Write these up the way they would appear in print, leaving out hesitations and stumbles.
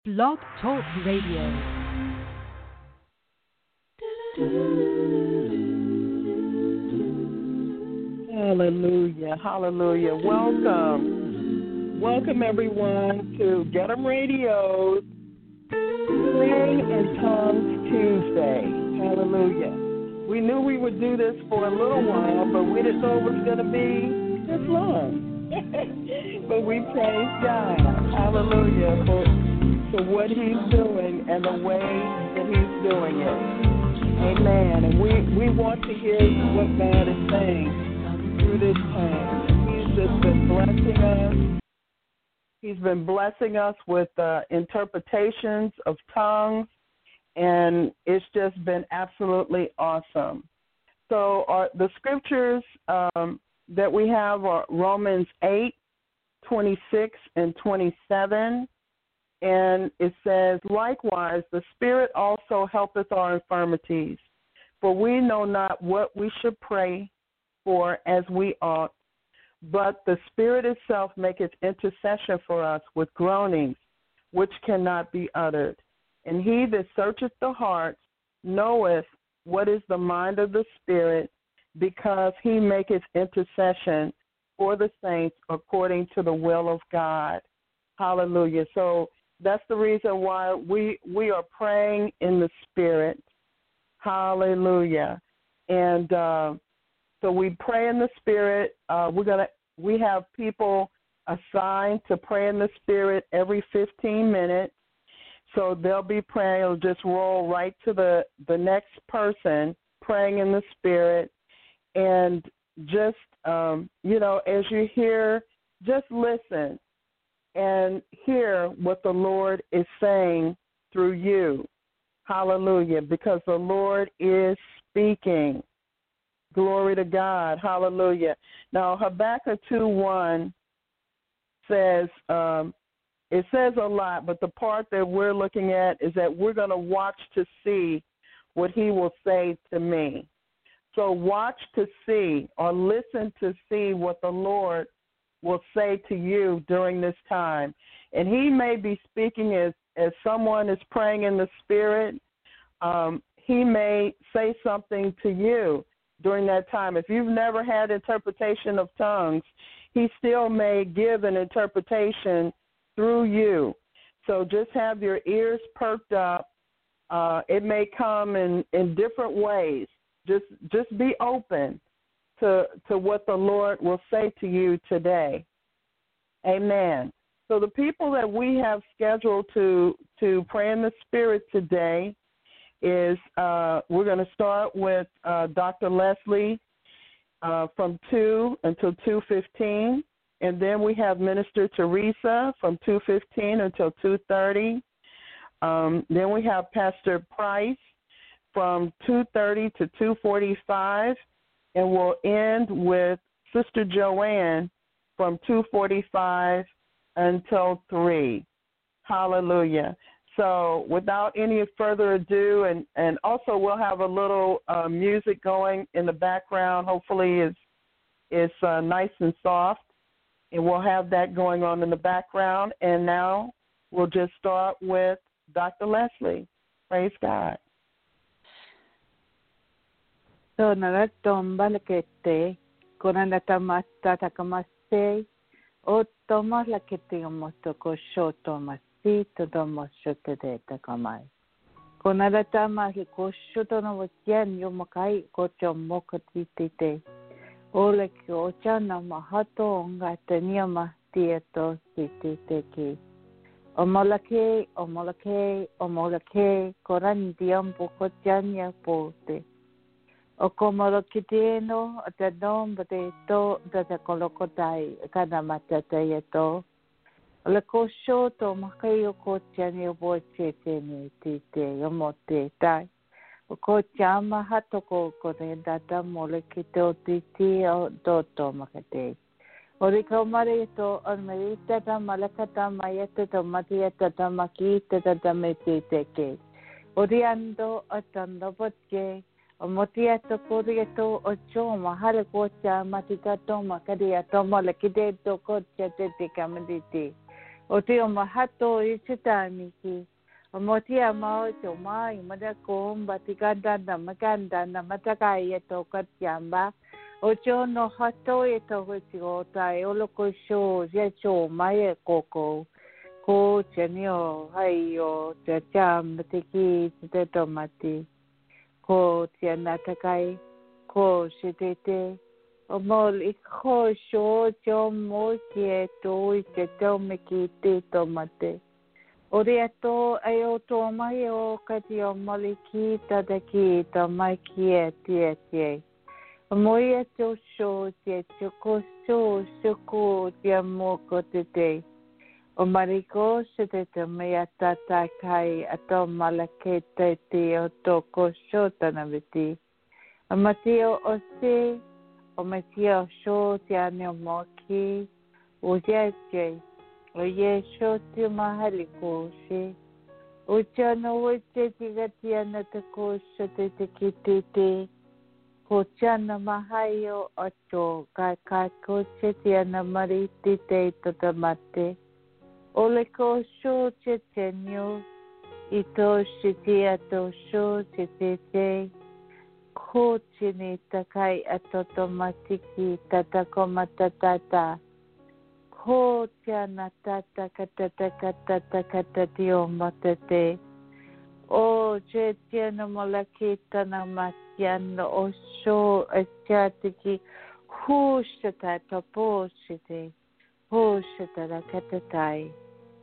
Blog Talk Radio. Hallelujah, hallelujah. Welcome everyone to Get 'em Radio's Praying in Tongues Tuesday. Hallelujah. We knew we would do this for a little while, but we didn't know it was going to be this long. But we praise God, hallelujah, for what he's doing and the way that he's doing it. Amen. And we want to hear what God is saying through this time. He's just been blessing us. He's been blessing us with interpretations of tongues, and it's just been absolutely awesome. So the scriptures that we have are Romans 8:26 and 27, and it says, "Likewise, the Spirit also helpeth our infirmities, for we know not what we should pray for as we ought, but the Spirit itself maketh intercession for us with groanings which cannot be uttered. And he that searcheth the hearts knoweth what is the mind of the Spirit, because he maketh intercession for the saints according to the will of God." Hallelujah. So that's the reason why we are praying in the Spirit. Hallelujah. And so we pray in the Spirit. We have people assigned to pray in the Spirit every 15 minutes. So they'll be praying. It'll just roll right to the next person praying in the Spirit. And just, as you hear, just listen and hear what the Lord is saying through you. Hallelujah. Because the Lord is speaking. Glory to God. Hallelujah. Now, Habakkuk 2:1 says, it says a lot, but the part that we're looking at is that we're going to watch to see what he will say to me. So watch to see or listen to see what the Lord will say to you during this time. And he may be speaking as someone is praying in the Spirit. He may say something to you during that time. If you've never had interpretation of tongues, he still may give an interpretation through you. So just have your ears perked up. It may come in different ways. Just be open to what the Lord will say to you today. Amen. So the people that we have scheduled to pray in the Spirit today is we're going to start with Dr. Leslie from 2 until 2:15, and then we have Minister Teresa from 2:15 until 2:30. Then we have Pastor Price from 2:30 to 2:45, and we'll end with Sister Joanne from 2:45 until 3. Hallelujah. So without any further ado, and also we'll have a little music going in the background. Hopefully it's nice and soft, and we'll have that going on in the background. And now we'll just start with Dr. Leslie. Praise God. So naratomba lakete konanatamata takamase o tomas lakete omotoko shotomas. Sito domo shote takamai. Konaratama hikoshoto no watian yomakai kocho mokatite. Ole kyochana mahato onga tenia mahtiato sititeki. Omolake, korandiam pokochanya pote. Okomolokiteno atadom bateto datakolokotai kanamatateto. Le kosho to makayo ko chani bo chete tite yomote tai ko chama hatoko ko data molekito titi o doto makate ori kamare to almerita ta malakata mayete to matieta ta makite ta metete ke ori ando atando botke o motiato korieto o choma hale ko chama tita to makadia to molekite to ko chete te kamediti O te o mahato I te tāmiki. O motia mau te mai mada komba tiganda na maganda na matakai e to katiamba. O no hato e to hoti o tai o loko sho ye cho mai e koko. Ko te nio hai o te jam te ki te tomati. Ko te natakai. Ko se te. O mol I ko sho jo mo ki e to I te tau me ki te tomate. O rea tō ai o tō mai o kati o moli ki tada ki tā mai ki e tie. O moi e tō sho te tuko sho te mōko te. O mariko se te mea tata kai a tō malake te o tō ko sho tana viti. O matio o se, o matio sho te ane o moki, o ye. O ye sho te mahali kōshi. O chano o te tigati ana te kōsha te ki. Ko chana mahai o ato. Kai kōsha te ana mari te tatamate. O le kōsho te tenyo. I tō shi te ato sho te. Ko tini takai ato tomatiki tatako matatata. Ko te ana tata katata o matate. O te tiana molaki tana matiano o sho a tiatiki. Hushata toposite. Hushata la katatai.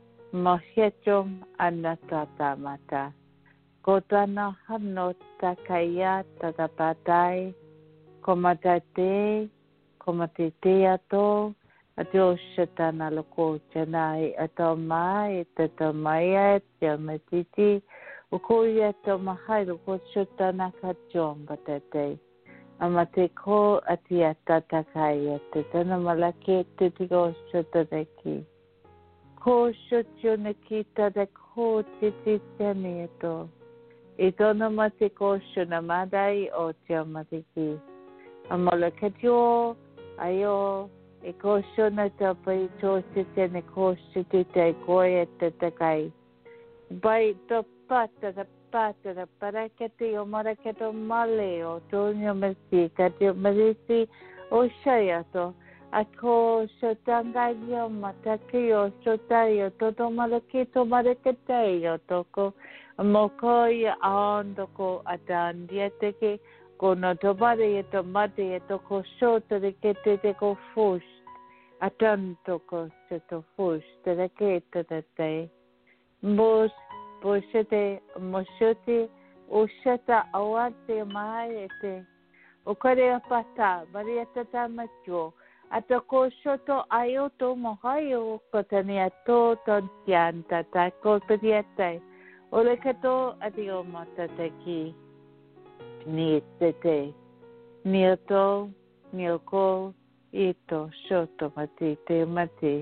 Mohetum anatata mata. Ko tana hanota kaya tatapatai. Komatate. Komatete ato. Ato shatana loko chanai ato mai tato mai te matiti ukoya to mahai loko shatana kachom batate amate ko atia tata kai te tana malake te tigo shataki ko shotyo nakita da ko titi tanieto ito no mate ko shona madai o te matiki amalakatyo ayo E kōsho na te pai tōsi tēne kōsho te koe te takai. Bai tō pātara parakati o marakato male o tōnio masi, kati o marisi o shaiato. A kōsho tangai o mataki o shotai o toto marakito marakatai o toko. Moko I aondoko atandia teke. Ko no to mare e to mate e to ko shota de ke te ko fush. Atanto ko se to fush te de ke te. Mos posete moshoti o shata awate mai te. O kare apata maria tata macho. Ato ko shoto ayoto mohayo ko tani ato tontianta ta ko periate. O le kato adio mata ki. Ni tete, ni oto, ni oko, ito, shoto mati.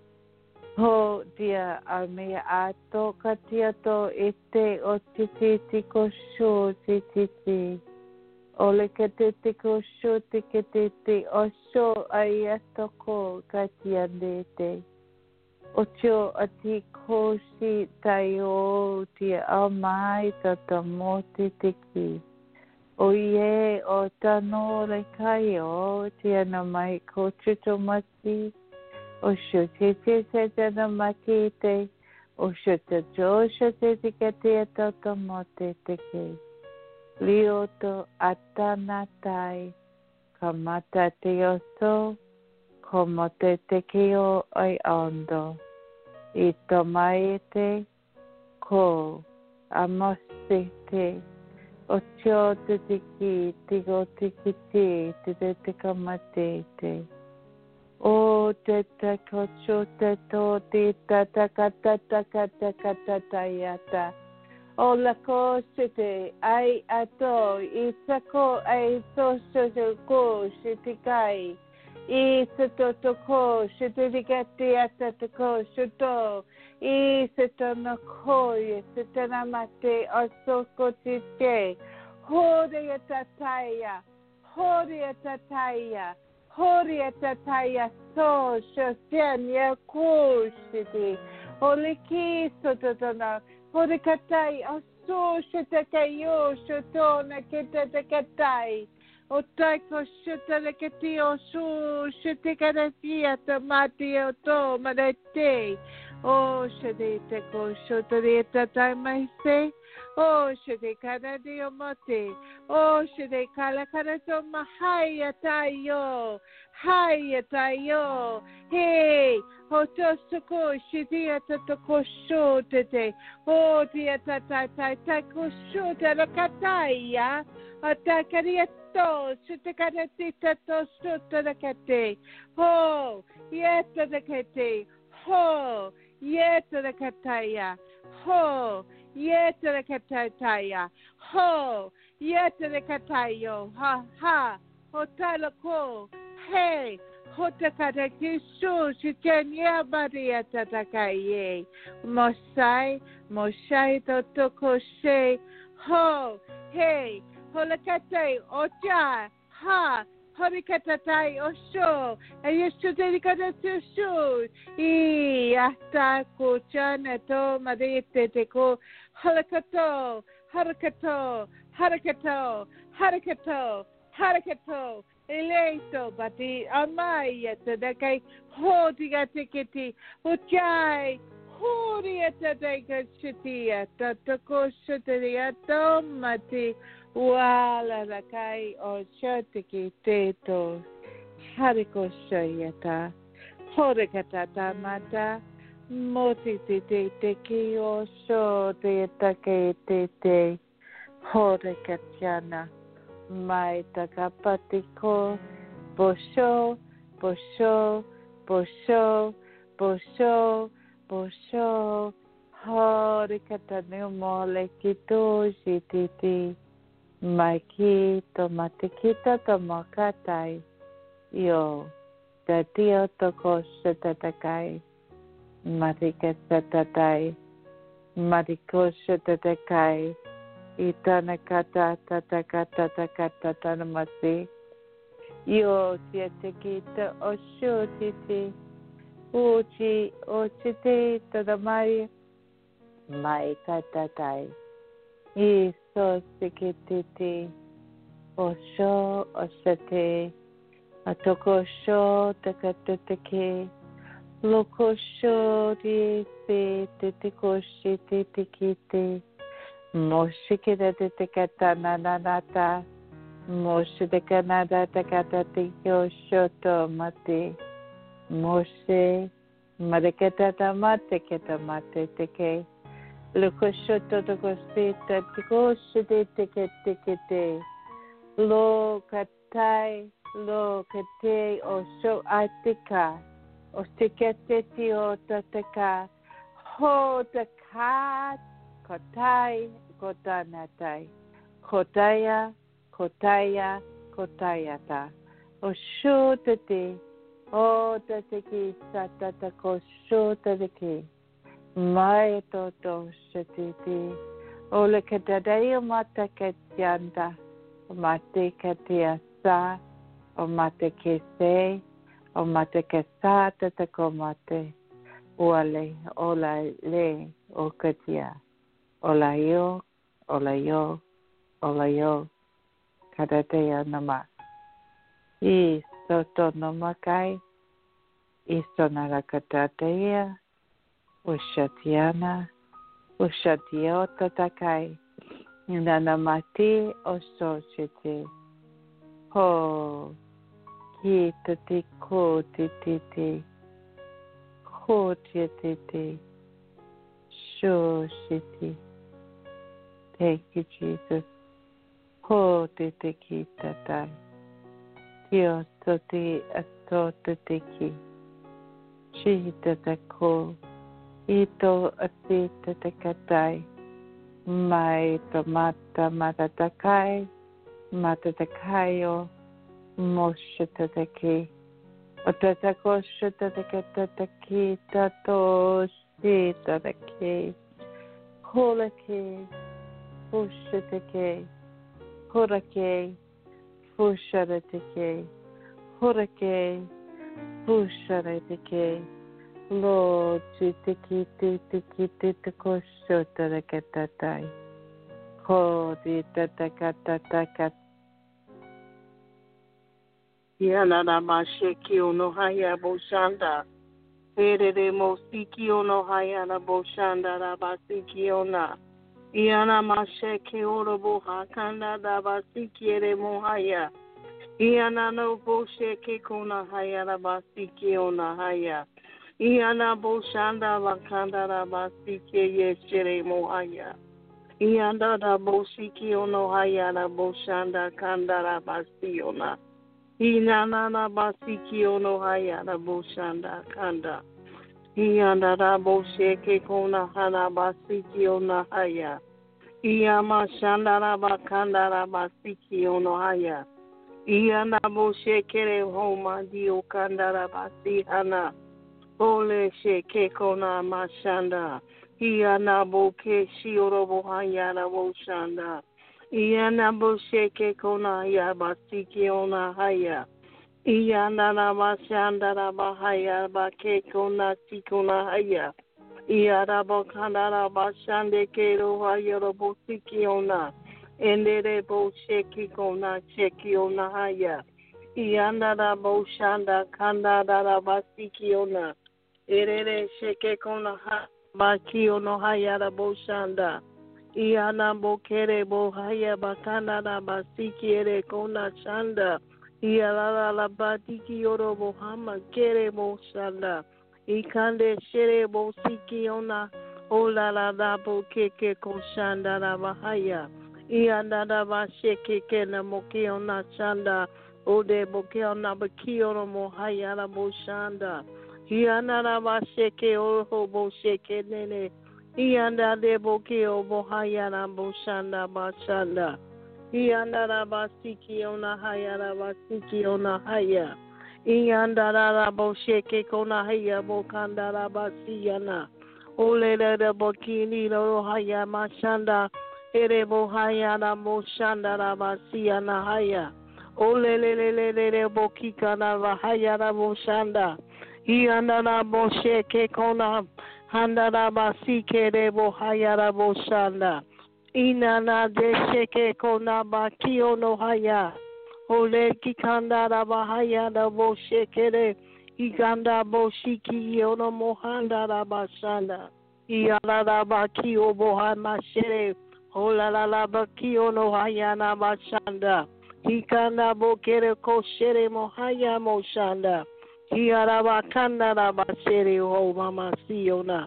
Ho dia a mea ato katiato ete o titi ko sho titi. O le katete ko sho titi o sho ai ato ko katiandete. O tio ati ko si tai o tia a mai tata mo titi. O ie o tano le kai o tiana mai ko chito mati. O shote te tana maki te. O shote jo shote te kate atata mote te ke. Lioto atana tai. Kamata te oso. Komote te ke o ai ondo. Ito mai te. Ko amosi te. O tio te tiki, tigo tiki te kamate te. O te kocho te to te kata yata. O la koche te ai ato, isako ai soso ko shitikai. Isa to ko shitikati ata to ko shuto. Isa to no koye, sitana mate osoko tite. Hore tataya, Horia tataya so shosenya kushiti. Oliki sototona. Horikatai aso shetakayo shotona ketakatai. Otaiko shutarakati osu shitikaratia tamati oto marete. Oh, shadete ko shotareta taimaise. Oh, shade karadio mote. Oh, shade kalakarato mahaya tayo. Haya tayo. Hey, hotosuko shidia tatoko shotate. Oh, dia tatai tako shotarakataya. Atakariato, shitakaratita to shotarakate. Oh, yetarakate. Ho, yetarakataya. Ho, yetarakataya. Ho, yetarakatayo. Ha, ha. Hotalako. Hey, hotakarakisu. Shitanya baria tatakaye. Mosai, Mosai totokoshe. Ho, hey. Holakate, ocha, ha, horikatatai, osho, ayeshuderikatatushu, hasta kuchana to marite teko, halakato, harakato, harakato, harakato, harakato, eleito, bati, amaya, tadakai, hodigatikiti, uchai, huriata daikashitia, tatoko shuteriato, mati, Wala rakai o shotiki teto hariko shoyata horikatata mata moti te ki o sho te take te horikachana mai takapatiko bosho bosho bosho bosho bosho horikatanu mole kito jititi Maiki tomatikita tomakatai yo tatio toko shatatakai marika satatai mariko shatatakai itanakata tatakata takata tanamasi yo tietekita osho titi uchi ochite tadamai maikatatai Iso sikititi, osho osate, atokosho takatutiki, lokosho diesi titikoshi titikiti, moshikida titikata nananata, moshidekanada takatatikyo shoto mati, moshe, marikata mate ketamate tike, Lukoshoto to cosita, ticoshite ticket, lo katai, lo kate, o so atika, o stiketeti o tataka, ho the cat, kotai, kotanatai, kotaya, kotaya, kotayata, o shotati, o tataki, satatako, shotaki. Mai toto shatiti, ole katadaya mata katyanda, mate katyasa, o mate kese, o mate kasata takomate, uale, ola le, o katya, ola yo, kadadaya nama. I soto namakai, isonara katadaya, Ushatiana, Ushatiota takai, Nanamati osochiti, Ho, Kitati kotiti, Kotiti, Shoshiti. Thank you, Jesus. Ho titi kitatai, Dios toti atotiki, Chita tako. Ito asita tekatai, mai tomata matatakai, matatakayo, moshatataki, otatakoshatataki, tato, sitataki, holaki, fushataki, horake, fushatataki, Horeke, Pushareteke, Lord, Chitiki, Tiki, Titiko, Shotarekatatai, Kodi, Tatakatakat. Yanana Masheki no Haya Boshanda. Ere Mosiki no Hayana Boshanda Rabasiki ona. Iana Masheki Orobo Hakanda Dabasiki Ere Mohaya. Iana no Bosheki Kona Haya Rabasiki ona Haya. Iana Boshanda Vakanda Rabasiki Yeshere Mohaya. Ianda Bosiki ono Hayana Boshanda Kanda Rabasi ona. Inanana basiki ono hayana boshanda kanda. Iana da bosheke kona hana basiki ono haya. Iyama shanda da bakanda da basiki ono haya. Iana bosheke homa dio kanda da basi hana. Ole sheke kona mashanda. Iana boke shiorobo hayana boshanda. Iana bosheke kona ya basiki ona haya. Iana na mashanda na bahaya bake kona tikona haya. Iara bokana na bashande kero haya robo siki ona. Endere bosheke kona cheki ona haya. Iana na boshanda kanda na basiki ona. Erere sheke kona ha baki ono haya na boshanda. Iana bokere bohaya bakana na basiki ere kona chanda. Iala la batiki yoro bohama kere boshanda. Ikande shere bosiki ona. Ola la la bokeke koshanda na bahaya. Iana na basheke kena moki ona chanda. Ode boke ona baki ono mohaya na boshanda. Iana na basheke oho bosheke nene. Ianda de bokeo bohayana boshanda bashanda. Ianda la basiki ona haya la basiki ona haya. Ianda la bosheke kona haya bokanda la basiyana. Ole la bokini lo haya mashanda. Ere bohayana moshanda la basiyana haya. Ole le bokika na haya la boshanda. Ianda la bosheke kona Handara basike rebo hayara boshanda. Inana desheke kona bakio no haya. Ole kikandara bahaya da boshekere. Iganda boshiki yono mohanda da bashanda. Iala da bakio boha mashere. Ola la bakio no haya na bashanda. Ikanda bokere koshere mohaya moshanda. Hiarabakanda rabasere ho mama siona.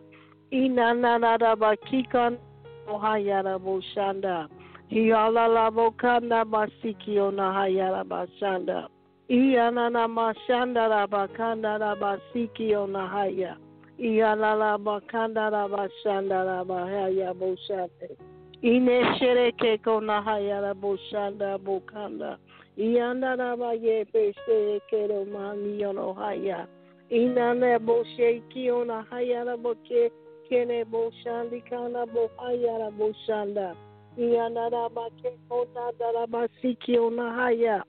Inana rabakikan ohayara boshanda. Hiala labokanda basikiona hayara bashanda. Iana mashanda rabakanda rabasikiona haya. Iala labakanda rabashanda rabahaya boshande. Ineshereke kona hayara boshanda bokanda. Iana raba ye peste kero mani ono haya. Inane boshe kiona haya la boke kene boshandi kana bo haya la boshanda. Iana raba ke kona daraba siki ona haya.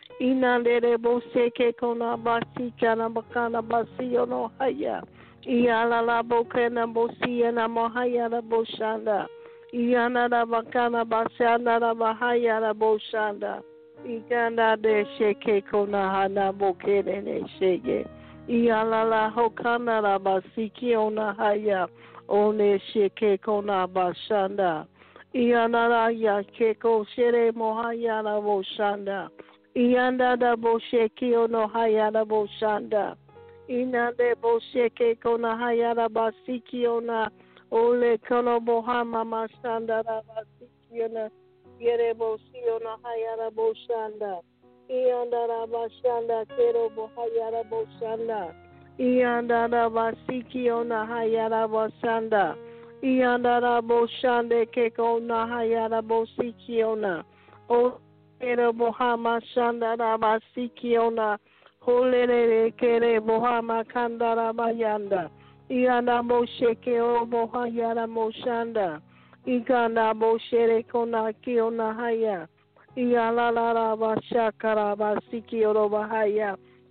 Inane re boshe ke kona basi kana bakana basi ono haya. Iana la boke na bosi na mohaya la boshanda. Iana raba kana basana raba haya la boshanda. Iganda de sheke kona hana bokere ne shege. Ialala hokana la basiki ona haya. One sheke kona bashanda. Ianara ya keko shere mohaya la boshanda. Ianda da bosheki ono haya la boshanda. Inande bosheke kona haya la basiki ona. Ole kono bohama mashanda la basiki ona. Yerebo siona hayara boshanda. Iandara bashanda kerobo hayara boshanda. Iandara basiki ona hayara boshanda. Iandara boshande kekona hayara bosiki ona. O kerobo hama shandara basiki ona. Holere kerebo hama kandara bayanda. Ianda bosheke obo hayara moshanda. Igana boshere kona kiona haya. Iala la la ba shakara ba siki oroba haya.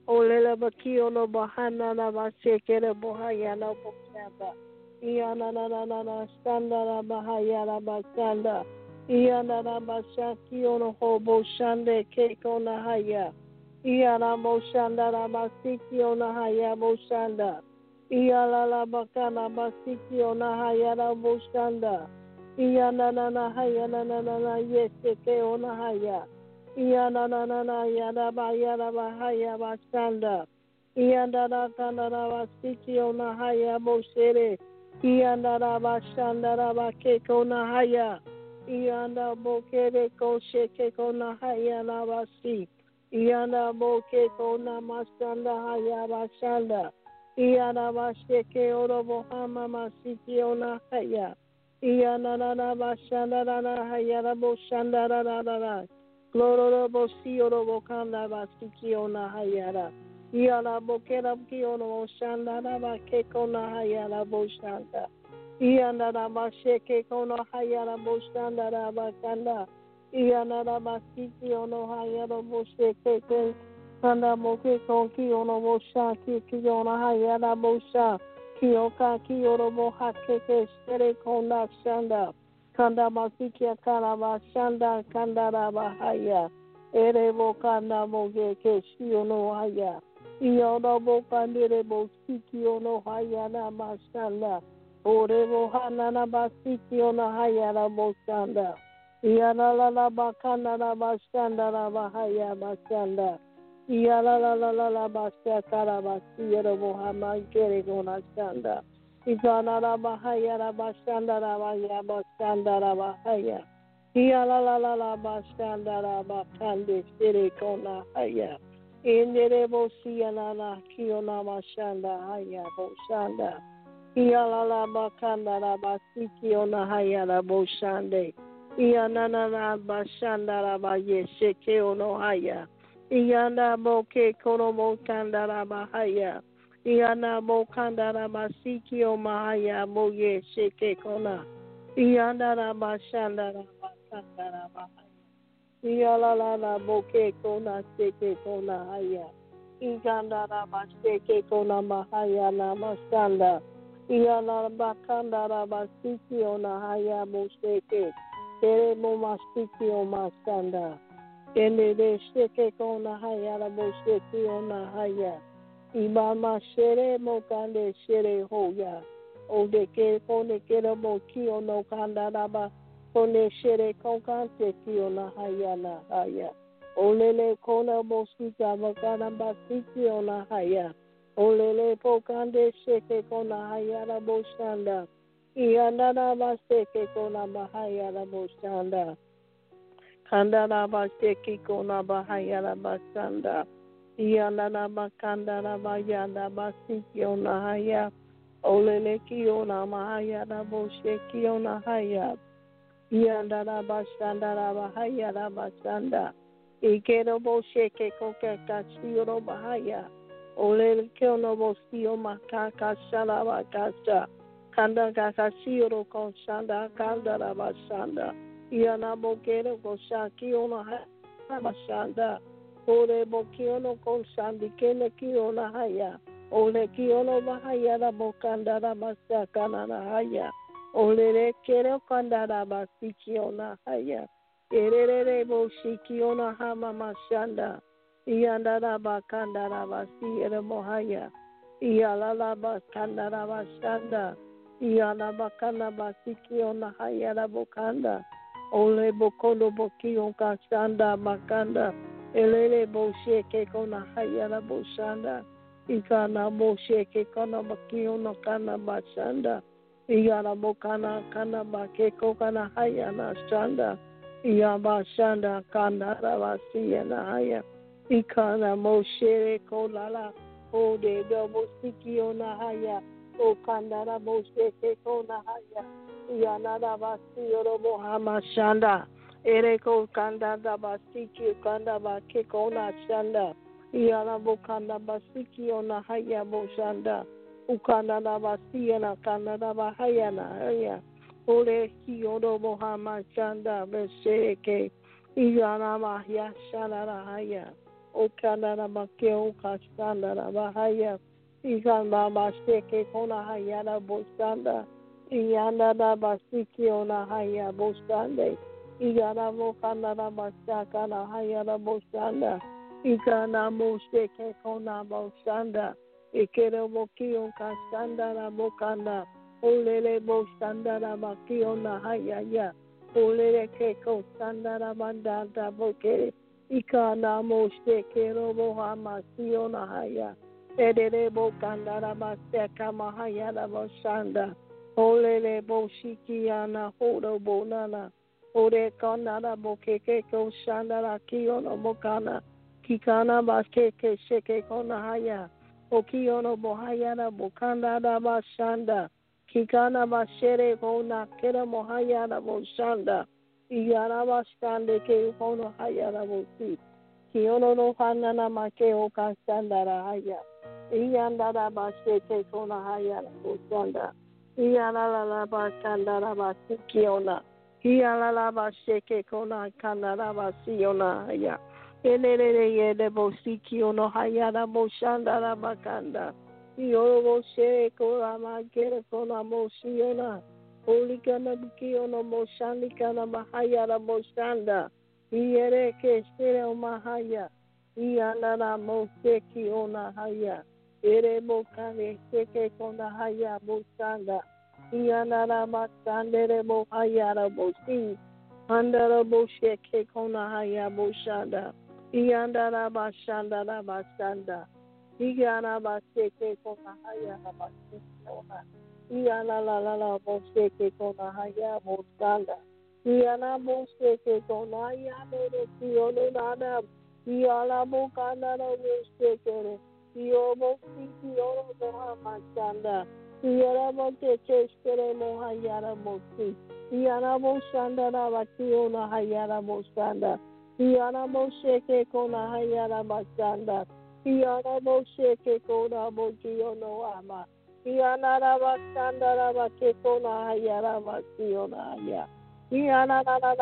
Olela bakio no bahana na basekere bohaya no boshanda. Iana na standa na bahaya na basanda. Iana na basakio no hobo shande keko na haya. Iana boshanda na basikio na haya boshanda. Iala la bakana basikio na haya na boshanda. Iana na haya na yeseke ona haya. Iana na yada ba haya basanda. Iana na kana na basikio na haya boshere. Iana na bashanda na bakeko na haya. Iana bokere ko sheke ko na haya na basi. Iana bokeko na masanda haya basanda. Iana basheke oro bohama masikio na haya. Iana na bashanda na haya na boshanda na. Gloro bosio bokanda basikio na hayara. Iana bokera kio no shanda na bakeko na hayara boshanda. Iana na basheke kono hayara boshanda na bakanda. Iana na basikio no hayara bosheke kanda moke kio no boshaki kio na hayara bosha. Kioka kio no bohake stere konda shanda. Kanda masikia karaba shanda kanda raba haya. Erebo kanda moge keshio no haya. Iyono bo kandere bo sikio no haya na mashanda. Orebo hana na basikio no haya na boshanda. Iyana la bakana na bashanda na bahaya bashanda. Iyana la bashakara basiyero bo hama kere gona shanda. Ikana la bahaya la bashanda la bahaya bashanda la bahaya. Iyala la bashanda la bakande sere kona haya. Indere bosiyana na kiona mashanda haya boshanda. Iyala la bakanda la basikiona haya la boshande. Iyana la bashanda la baye sheke ono haya. Iyana boke kono bokanda la bahaya. Iana bokanda na masiki o mahaya moye sheke kona. Iana na bashanda na bakanda na bahaya. Iala la boke kona sheke kona haya. Iganda na basheke kona mahaya na mashanda. Iana bakanda na masiki o na haya mosheke. Tere mo masiki o mashanda. Ene de sheke kona haya na mosheke o na haya. Imama shere mokande shere hoya. Ode ke kone kera mokio no kanda raba. Kone shere konkante kio na haya na haya. Olele kona mosika makana basikio na haya. Olele pokande sheke kona haya na boshanda. Iana na baseke kona bahaya na boshanda. Kanda na baseke kona bahaya na basanda. Iana na makanda na bayanda basikio na haya. Olele kio na mahaya na boshe kio na haya. Ianda na bashanda na bahaya na bashanda. Ikero boshe ke koke kashio no bahaya. Olele kio no bosio makaka shala bakasha. Kanda kakashio no konshanda kanda na bashanda. Iana bokero koshakio na haya bashanda. Ore bokiono konshandi kene kiona haya. Ole kiono bahaya la bokanda la masaka na haya. Ole re kero kanda la basikiona haya. Erere boshikiona hama mashanda. Ianda la bakanda la basiere mohaya. Iala la bakanda la bashanda. Iana bakanda basikiona haya la bokanda. Ole bokono bokion kashanda makanda. Elele boshe ke kona hayara boshanda. Ikana boshe ke kona bakio no kana bashanda. Iyana bokana kana bakeko kana hayana shanda. Iyaba shanda kana ravasiya na haya. Ikana moshe kolala. O de dobo sikio na haya. O kandara boshe ke kona haya. Iyana ravasiya robo hama shanda. Ereko kanda da basiki kanda ba kekona shanda. Iana bo kanda basiki ona haya bo shanda. Ukanda da basiya na kanda da ba haya na haya. Ole ki odo bo hama shanda beseke. Iana ma haya shanda na haya. Okana Makeo Kastanda Bahaya, Ikan Masteke Kona Hayana Bostanda, Iana Basiki Ona Haya Bostande, Igana Mokana Masakana Hayana Bostanda, Ikana Mosteke Kona Bostanda, Ikero Mokio Kastanda Mokana, Olele Bostanda Makio Nahaya, Olele Keko Sandara Mandanda Boke. Ikana moste kero bohama siona haya. Edere bo kandara maseka mahaya la boshanda. Olele bo shikiana hodo bonana. Ore kanara bo keke ko shandara kiono mokana. Kikana baskeke sheke kona haya. Okiono bohaya la bokanda da bashanda. Kikana bashere kona kera mohaya la boshanda. Iyanabastande ke hono hayara bosi. Kiono no hanana make o kastandara haya. Iyandara bashe ke kona hayara bosanda. Iyanala bastandara basi kiona. Iyanala bashe ke kona kandara basiona haya. Enere yede bosi kiono hayara bosandara bakanda. Iyoro boshe kora makere kona mosiona. Holy kana bukiono moshandi kana mahaya la moshanda. Iere ke sere mahaya. Iana la moseki ona haya. Ere mokane seke kona haya moshanda. Iana la masandere mohaya la mosi. Andara mosheke kona haya moshanda. Ianda la bashanda la bashanda. Igana baseke kona haya la moshanda. Iana la boseke kona haya bosanda. Iana boseke kona haya de kiono nada. Iala bokana na boseke. Io bosiki oro moha masanda. Iana boseke skere moha yara bosi. Iana bosanda na bakio na haya bosanda. Iana boseke kona haya basanda. Iana boseke kona bokio no ama. Iana bastanda bakekona hayara basiona haya. Iana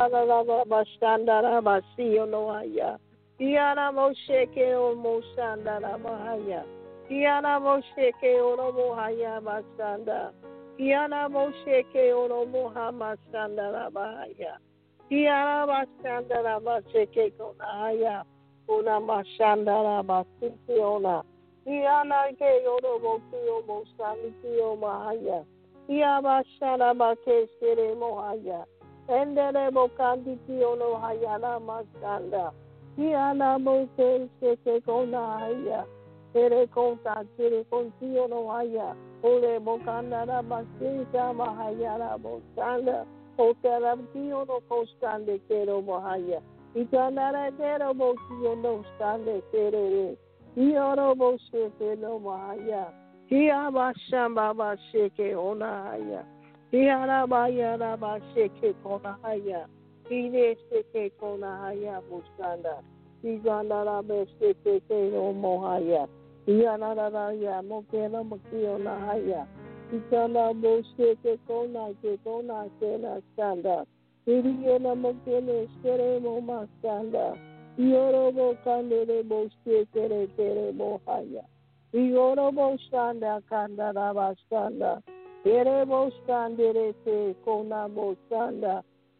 bastanda basiono haya. Iana mosheke o moshanda bahaya. Iana mosheke o mohaya bastanda. Iana mosheke o mohama sanda bahaya. Iana bastanda basheke kona haya. Una mashanda basiona. Iana ke yoro bokio mosani kio mahaya. Iaba shana make sere mohaya. Endere bokandi kio no hayana masanda. Iana moke seke kona haya. Ere konta kere kontio no haya. Ole bokanda na basika mahaya na bosanda. Otera kio no kostande kero mohaya. Ikanara kero bokio no stande kere. Iorobo sheke no mahaya. Iaba shamba ba sheke onahaya. Iaraba yaraba sheke konahaya. Ine sheke konahaya busanda. Igandara be sheke no mohaya. Ianara ya mokena mokio nahaya. Ikana bo sheke kona ke kona kena standa. Iriena mokene shere mo masanda. Yorobo kandere bo shekere kere mohaya. Yorobo shanda kandara bashanda. Erebo shandere te kona bo shanda.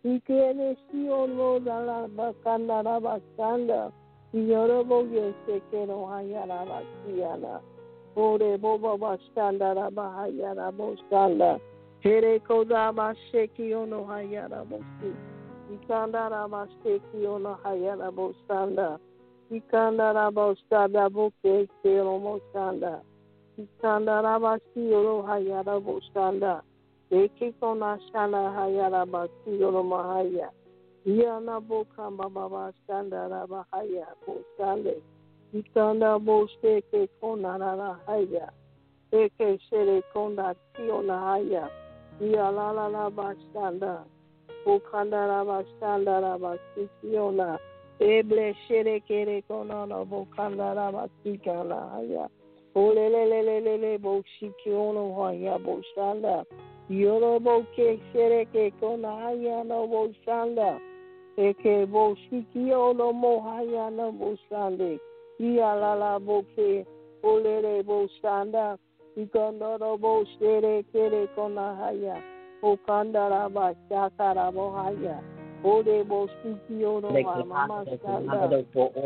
Ikene siono dala bakandara bashanda. Yorobo yesheke no hayara bashiyana. Ore boba bashanda bahayara bo shanda. Here koda basheki ono hayara bo shi. Ikandara basteki ona hayana bostanda. Ikandara bostada boke kero mostanda. Ikandara basti oro hayana bostanda. Eki kona shana hayana basti oro mahaya. Iana boka baba bastanda bahaya bostande. Ikanda bosteke kona haya. Eke shere kona kiona haya. Iala bastanda. Bokandara bastandara basikiona. Eble shere kere konana bokandara basikana haya. Olelelelele boshikiono haya boshanda. Yoro boke shere ke kona haya no boshanda. Eke boshikiono mohaya no boshande. Ialala boke, olere bo shanda, ikondoro bo shere kere konahaya, okandara ba shakara bohaya, ode bo sukiono wa mama shanda,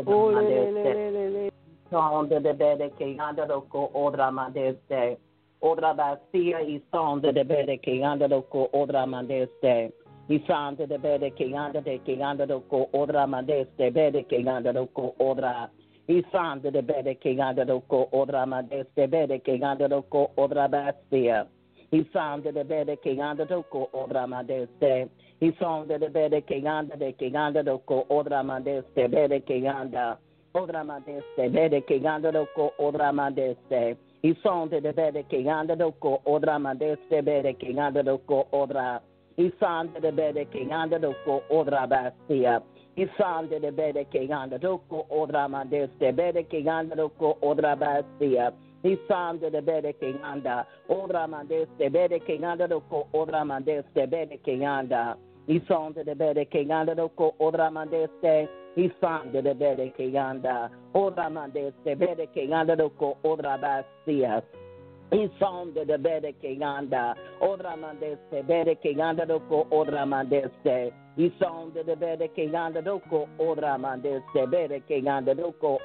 olelelelele. Sonde de bede que anda loco odra mandeste. Odra basia y sonde de bede que anda loco odra mandeste. Y sonde de bede que anda loco odra mandeste. Bede que anda loco odra. Y sonde de bede que anda loco odra mandeste. Bede que anda loco odra basia. Y sonde de bede que anda loco odra mandeste. Y sonde de bede que anda loco odra mandeste. Bede que anda. Odra mandeste, bede que anda loco, odra mandeste. Y son de bede que anda loco, odra mandeste, bede que anda loco, odra. Y son de bede que anda loco, odra bastia. Y son de bede que anda loco, odra mandeste, bede que anda loco, odra bastia. Y son de bede que anda, odra mandeste, bede que anda loco, odra mandeste, bede que anda. Y son de bede que anda loco, odra mandeste. Y son de bede que anda, odra mandeste, bede que anda loco, odra bastia. Y son de bede que anda, odra mandeste, bede que anda loco, odra mandeste. Y son de bede que anda loco, odra mandeste, bede que anda loco,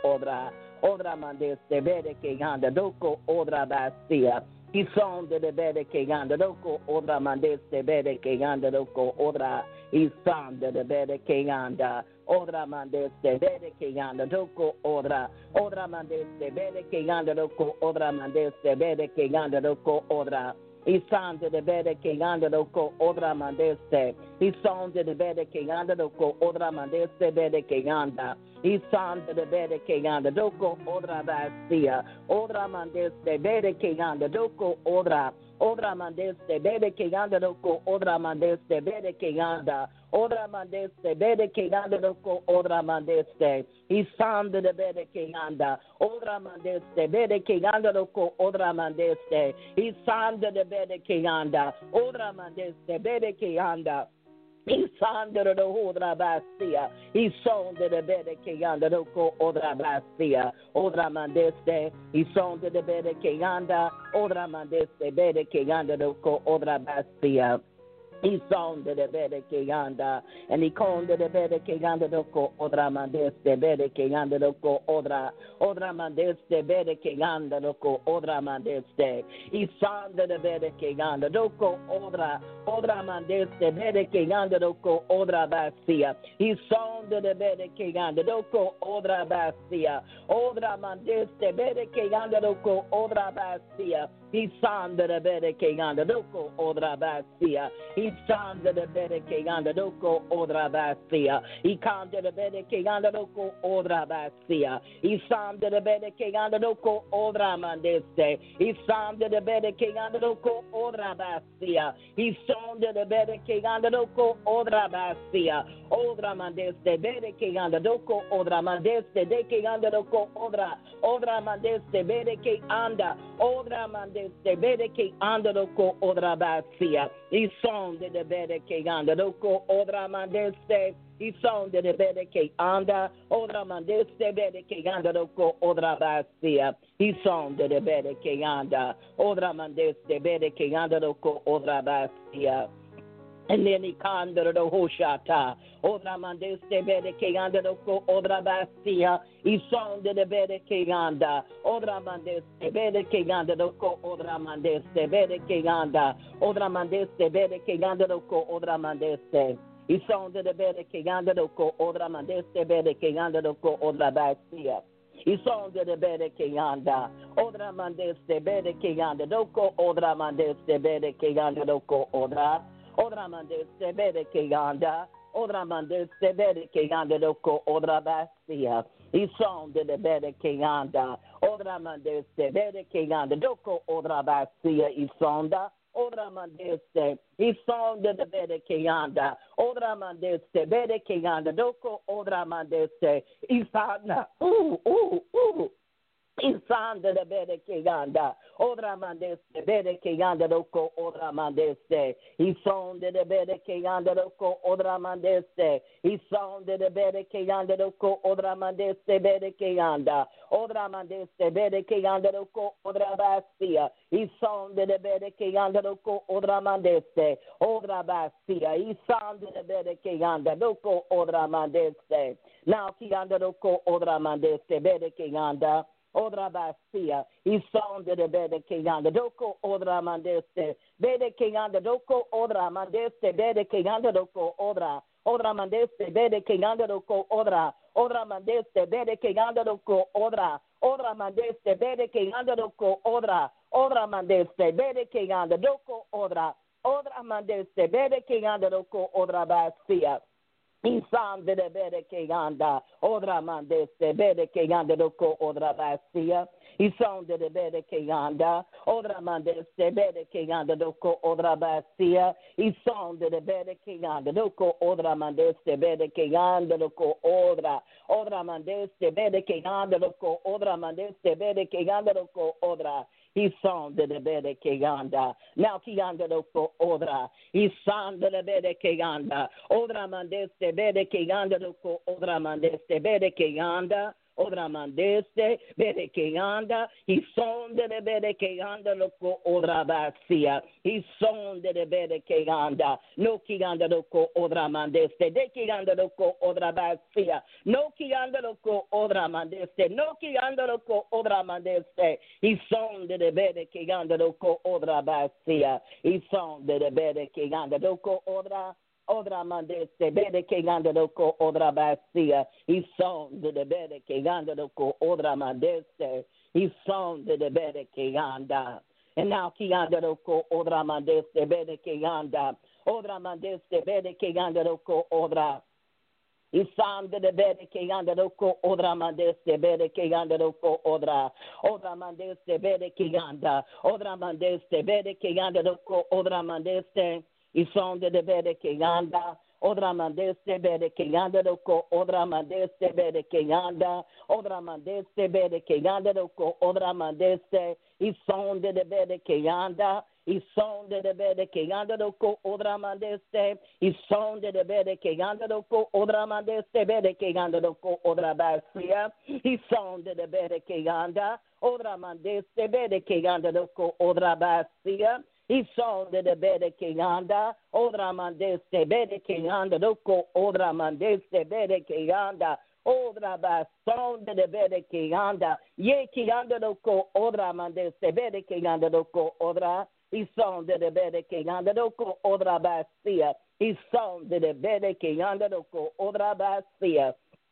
odra mandeste, bede que anda loco, odra bastia. Y son de bede que anda loco, odra mandeste, bede que anda loco, odra. Y son de bede que anda, odra mandeste, bede que anda loco, odra mandeste, bede que anda loco, odra mandeste, bede que anda loco, odra. Y son de bede que anda loco, odra mandeste. Y son de bede que anda loco, odra mandeste, bede que anda. Y son de bede que anda loco, odra bastia. Odra mandeste, bede que anda loco, odra. Odra mandeste, bede que anda loco, odra mandeste, bede que anda. Odra mandeste, bede que anda loco, odra mandeste. Y son de bede que anda. Odra mandeste, bede que anda loco, odra mandeste. Y son de bede que anda. Odra mandeste, bede que anda. Y sandero de odra bastia, y son de bede que anda loco odra bastia, odra mandeste, y son de bede que anda, odra mandeste, bede que anda loco odra bastia. Y son de bede que anda, and he con de bede que anda loco odra mandeste, bede que anda loco odra mandeste, bede que anda loco odra mandeste. Y son de bede que anda loco odra mandeste, bede que anda loco odra bastia. Y son de bede que anda loco odra bastia, odra mandeste, bede que anda loco odra bastia. Y son de bede que anda loco odra bastia. Y son de bede que anda loco odra bastia. Y con de bede que anda loco odra bastia. Y son de bede que anda loco odra mandeste. Y son de bede que anda loco odra bastia. Y son de bede que anda loco odra bastia. Odra mandeste, bede que anda loco odra mandeste, de que anda loco odra mandeste, bede que anda odra mandeste, bede que anda loco odra bastia. Y son de bede que anda loco odra mandeste. Y son de bede que anda odra mandeste, bede que anda loco odra bastia. Y son de bede que anda odra mandeste, bede que anda loco odra bastia. And then he condor the hoshata. Odra mandeste bede que anda loco odra bastia. Y son de bede que anda. Odra mandeste bede que anda loco odra mandeste bede que anda. Odra mandeste bede que anda loco odra mandeste. Y son de bede que anda loco odra mandeste bede que anda loco odra bastia. Y son de bede que anda. Odra mandeste bede que anda loco odra mandeste bede que anda loco odra. Odra mandeste bede que anda, odra mandeste bede que anda loco odra bastia. Y son de bede que anda, odra mandeste bede que anda loco odra bastia y sonda. Odra mandeste, y son de bede que anda, odra mandeste bede que anda loco odra mandeste y sana. Isanda de bede que anda, odra mandeste, bede que anda loco, odra mandeste, isonde de bede que anda loco, odra mandeste, isonde de bede que anda loco, odra mandeste, bede que anda, odra mandeste, bede que anda loco, odra bastia, isonde de bede que anda loco, odra mandeste, odra bastia, isonde de bede que anda loco, odra mandeste, now que anda loco, odra mandeste, bede que anda. Odra basia, isonde de bede keyanda, doko odra mandeste, bede keyanda, doko odra mandeste, bede keyanda, doko odra mandeste, bede keyanda, doko odra mandeste, bede keyanda, doko odra mandeste, bede keyanda, doko odra mandeste, bede keyanda, doko odra mandeste, bede keyanda, doko odra basia. Insande de bede que anda, odra mandeste, bede que anda doko odra basia. Insande de bede que anda, odra mandeste, bede que anda doko odra basia. Insande de bede que anda doko odra mandeste, bede que anda doko odra mandeste, bede que anda doko odra mandeste, bede que anda doko odra. He sound de bede que anda. Now que anda doko odra. He sound de bede que anda. Odra mandeste bede que anda doko odra mandeste bede que anda. Odra mandeste bede que anda. He sound de bede que anda doko odra basia. He sound de bede que anda. No que anda doko odra mandeste. De que anda doko odra basia. No que anda doko odra mandeste. No que anda doko odra mandeste. He sound de bede que anda doko odra basia. He sound de bede que anda doko odra mandeste, bede que anda doko odra basia. He sound de bede que anda doko odra mandeste. He sound de bede que anda. And now que anda doko odra mandeste, bede que anda. Odra mandeste, bede que anda doko odra. Isande de bede que anda doko odra mandeste, bede que anda doko odra mandeste, bede que anda, odra mandeste, bede que anda doko odra mandeste, isande de bede que anda, odra mandeste, bede que anda doko odra mandeste, bede que anda, odra mandeste, bede que anda doko odra mandeste, isande de bede que anda. Y son de bede que anda doko odra mandeste. Y son de bede que anda doko odra mandeste. Bede que anda doko odra basia. Y son de bede que anda odra mandeste. Bede que anda doko odra basia. Y son de bede que anda odra mandeste. Bede que anda doko odra mandeste. Bede que anda. Odra baston de bede que anda. Ye que anda doko odra mandeste. Bede que anda doko odra. Y son de bede que anda doko odra basia. Y son de bede que anda doko odra basia.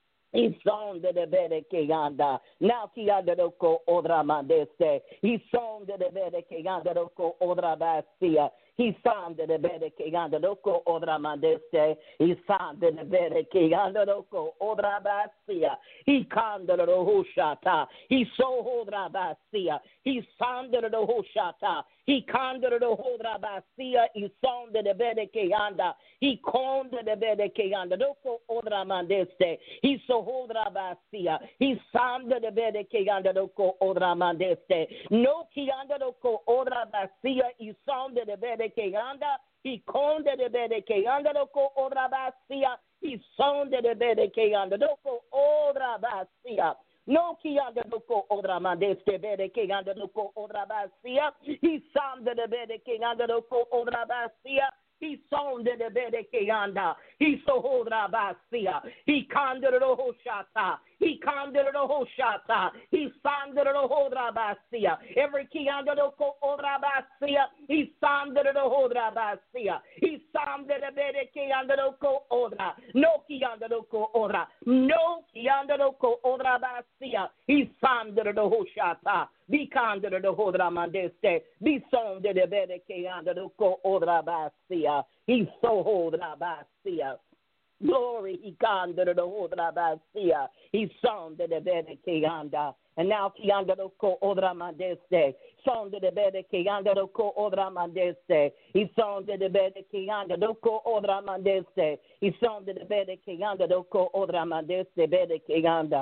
Y son de bede que anda. Now que anda doko odra mandeste. Y son de bede que anda doko odra basia. He sound de bede que anda doko odra mandeste. He sound de bede que anda doko odra basia. He kanda de hoshata. He so odra basia. He sound de hoshata. He kanda de odra basia. He sound de bede que anda. He konda de bede que anda doko odra mandeste. He so odra basia. He sound de bede que anda doko odra mandeste. No que anda doko odra basia. He sound de bede que anda, y conde de bede que anda doko odra basia, y sonde de bede que anda doko odra basia. No que anda doko odra mandeste bede que anda doko odra basia, y sonde de bede que anda doko odra basia. He sonde de bede que anda, he so odra basia, he kande de hoshata, he kande de hoshata, he sande de odra basia. Every key under the odra basia, he sande de odra basia, he sande de bede que anda doko odra, no que anda doko odra, no que anda doko odra basia, he sande de hoshata. Be kande de odra mandeste, be sonde de bede que anda doko odra basia, he so odra basia. Glory, he kanda de odra basia. He sound de bede que anda. And now he anda doko odra mandeste. Sound de bede que anda doko odra mandeste. He sound de bede que anda doko odra mandeste. He sound de bede que anda doko odra mandeste bede que anda.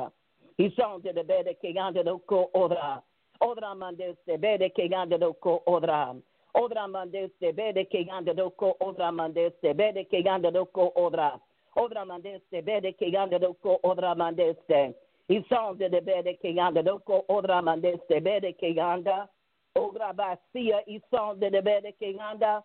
He sound the bede ke anda do ko odra. Odra mandeste bede ke anda do ko odra. Odra mandeste bede ke anda do ko odra mandeste bede ke anda do ko odra. Odra mandeste bede ke anda do ko odra mandeste. He sound the bede ke anda do ko odra mandeste bede ke anda. Odra basia he sound the bede ke anda.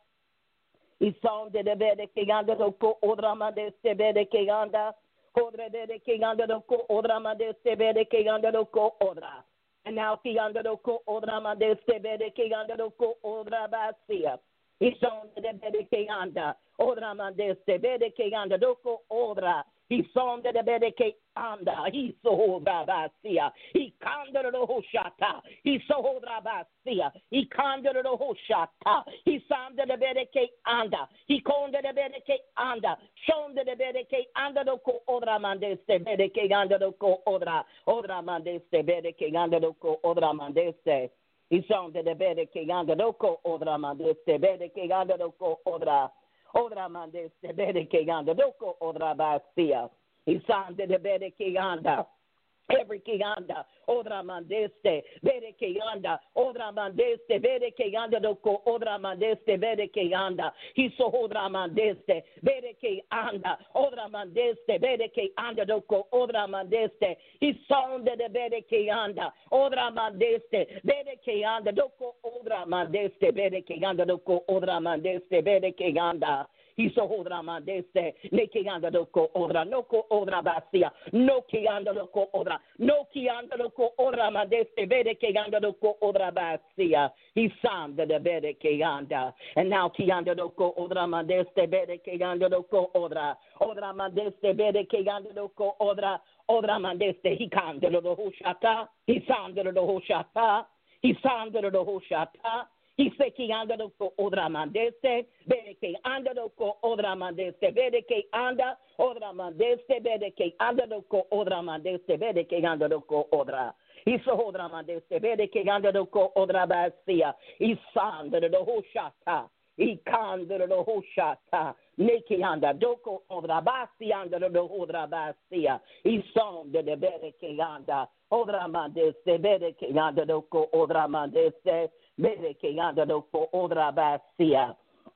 He sound the bede ke anda do ko odra mandeste bede ke anda. Odra bede ke anda do ko odra mandeste bede ke anda do ko odra. And now he under the ko odra mandeste bede ke anda do ko odra basia. He sound the bede ke anda. Odra mandeste bede ke anda do ko odra. He sound the bede ke anda. He so odra basia. He kanda do hoshata. He so odra basia. He kanda do hoshata. He sound the bede ke anda. He konda the bede ke anda. Shown the bede ke anda do ko odra mandeste bede ke anda do ko odra. Odra mandeste bede ke anda do ko odra mandeste. He sound the bede ke anda do ko odra mandeste bede ke anda do ko odra. Odra mandeste bede ke anda do ko odra basia. He sound the bede ke anda. Every kianda, odra mandeste, bere kianda, odra mandeste, bere kianda doko, odra mandeste, bere kianda, hiso odra mandeste, bere kianda, odra mandeste, bere kianda doko, odra mandeste, hisonde de bere kianda, odra mandeste, bere kianda doko, odra mandeste, bere kianda doko, odra mandeste, bere kianda. Hiso odra mandeste, ne kianda doko odra, noko odra basia, no kianda doko odra, no kianda doko odra mandeste, vede kianda doko odra basia. He sound the vede kianda, and now kianda doko odra mandeste, vede kianda doko odra, odra mandeste, vede kianda doko odra, odra mandeste, he kanda do hoshata, he sound the hoshata, he sound the hoshata. He said que anda do ko odra mandeste, bede que anda do ko odra mandeste, bede que anda odra mandeste, bede que anda do ko odra mandeste, bede que anda do ko odra. Iso odra mandeste, bede que anda do ko odra basia. Isanda do hoshata. Ikanda do hoshata. Neki anda do ko odra basia anda do odra basia. Isonda de bede que anda odra mandeste, bede que anda do ko odra mandeste. Bede que anda do ko odra basia.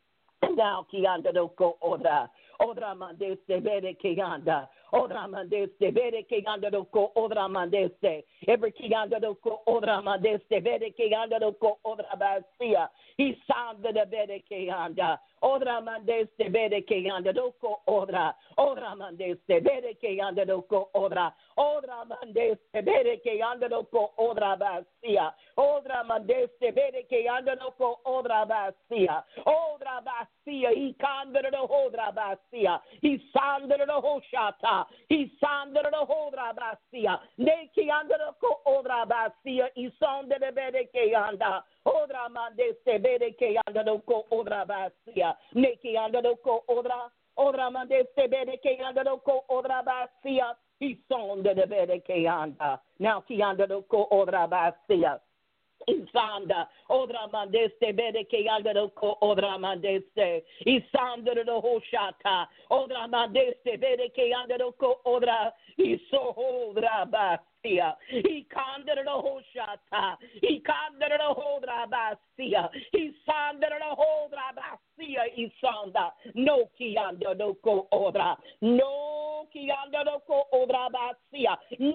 Now que anda do ko odra. Odra mandeste bede que anda. Odra mandeste bede que anda do ko odra mandeste. Every que anda do ko odra mandeste bede que anda do ko odra basia. He sounded the bede que anda. Odra mandeste bede que anda do ko odra. Odra mandeste bede que anda do ko odra. Odra mandeste bede que anda do ko odra basia. Odra mandeste bede que anda do ko odra basia. Odra basia. He candid the odra basia. He sounded the hoshata. He sounded the odra basia. Neki anda do ko odra basia. He sounded the bede que anda. Odra mandeste bede que anda do ko odra basia. Neki anda do ko odra. Odra mandeste bede que anda do ko odra basia. He sounded the bede que anda. Now ki anda do ko odra basia. Isanda, odra mandeste, bede que anda do ko odra mandeste. Isanda do hoshata, odra mandeste, bede que anda do ko odra. Iso odra basia. He kanda do hoshata. He kanda do odra basia. He sanda do odra basia. Isanda, no ki anda do ko odra. No ki anda do ko odra basia.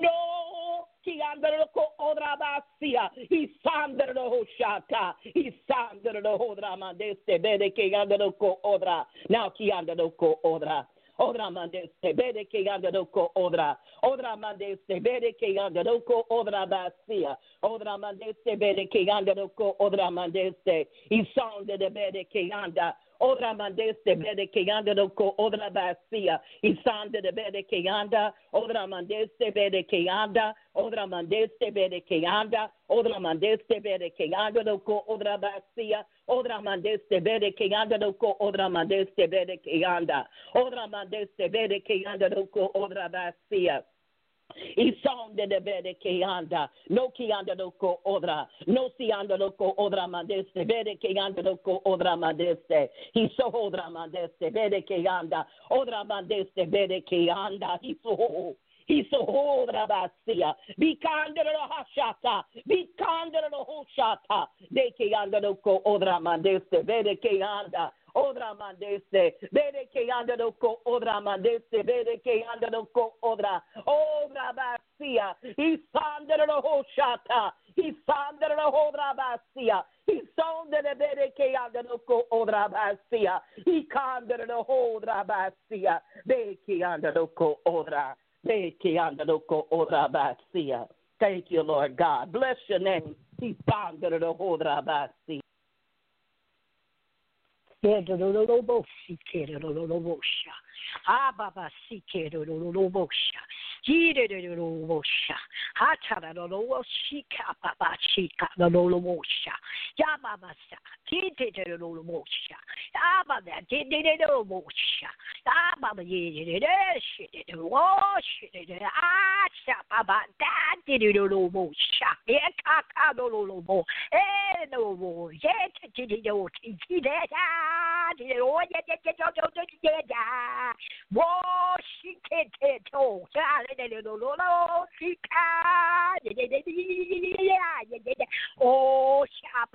No ki anda do ko odra basia. He sanda do hoshata. He sanda do odra mandeste, bede que anda do ko odra. Now ki anda do ko odra. Odra mandeste, bede que anda do ko odra. Odra mandeste, bede que anda do ko odra basia. Odra mandeste, bede que anda do ko odra mandeste. He sounded the bede que anda. Odra mandeste, bede que anda do ko odra basia. He sounded the bede que anda. Odra mandeste, bede que anda. Odra mandeste, bede que anda. Odra mandeste, bede que anda do ko odra basia. Odra mandeste, bede que anda do ko odra mandeste, bede que anda. Odra mandeste, bede que anda do ko odra basia. He sounded the bede que anda, no que anda do ko odra, no si anda do ko odra mandeste, bede que anda do ko odra mandeste. He so odra mandeste, bede que anda, odra mandeste, bede que anda, he so. He's so hold rabasia. Be kind to the hashata. Be kind to the hoshata. De que anda no ko odra mandeste. Vede que anda. Odra mandeste, vede que anda no co odra mandeste, vede que anda no co odra basia. He sanded the whole shata. He sanded the whole basia. He sounded the vede que anda no co odra basia. He candid the whole basia. Vede que anda no co odra. Vede que anda no co odra basia. Thank you, Lord God. Bless your name. He sanded the whole basia. Baba Sike Lobosha. Jirosha. Hatara Shika Baba Shika Lolobosha. Yamamasa. Tite Lolobosha. Ababa did Lobosha. Ababa did it. Wash it. Baba that did Lobosha. Ekaka Lolobo. No, yet did it. Oh,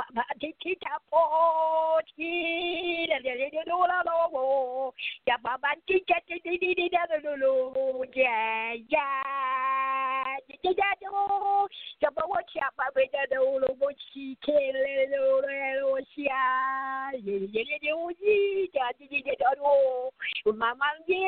Mama,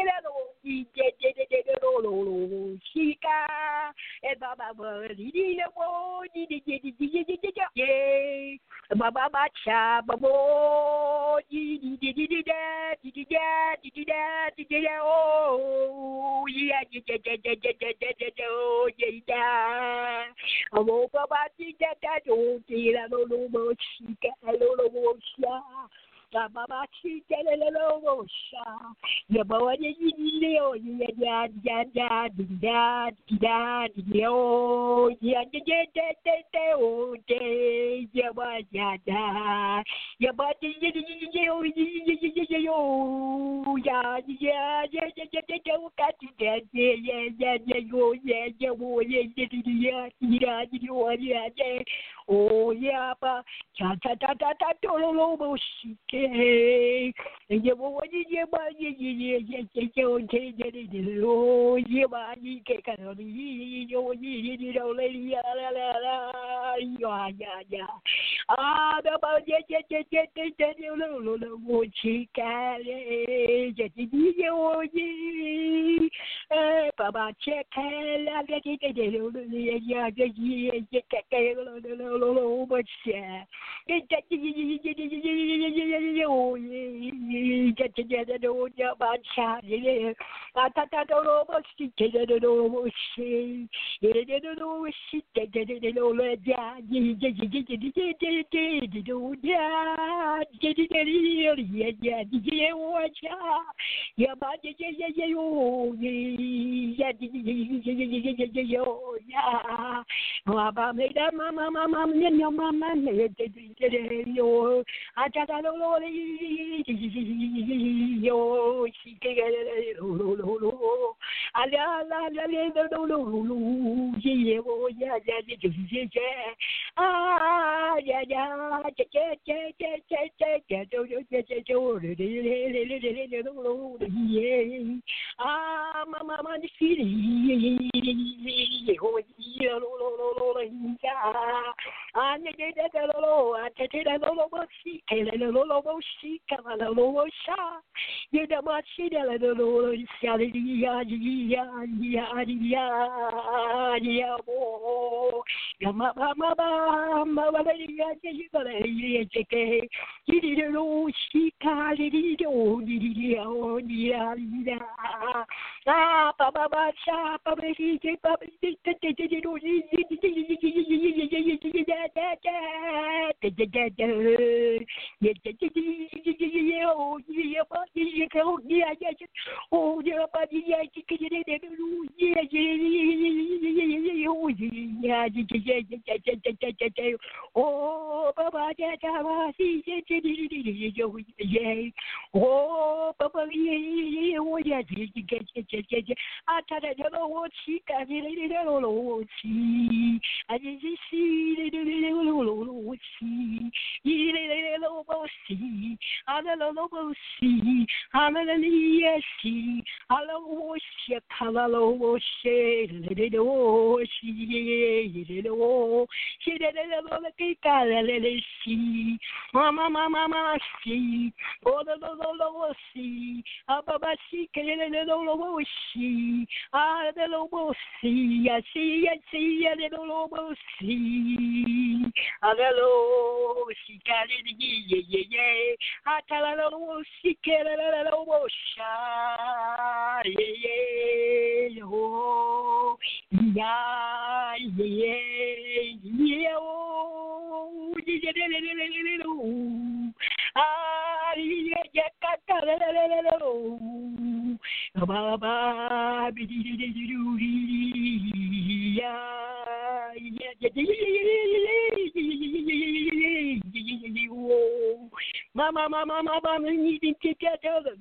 Baba Chica, your boy, oh, yeah, but and you want your money, Baba check get together, no, your bad shot, I thought I don't know what she did, I don't know what she did, I don't know what she did, I don't know what she Oh, Baba, oh, Baba, I thought I don't know what she got it. I don't know what she. I just see it. I don't know what she. I don't know see. I don't know see. Hallelujah, see. Hallelujah, hallelujah, she. She did a see. Mama, see. Oh, the see. Ababa, see. See. I don't see. I see. I don't see. Hello, she got it. Yeah. I tell her, she get it. Yeah. Oh, yeah. Oh, Mama, needing to get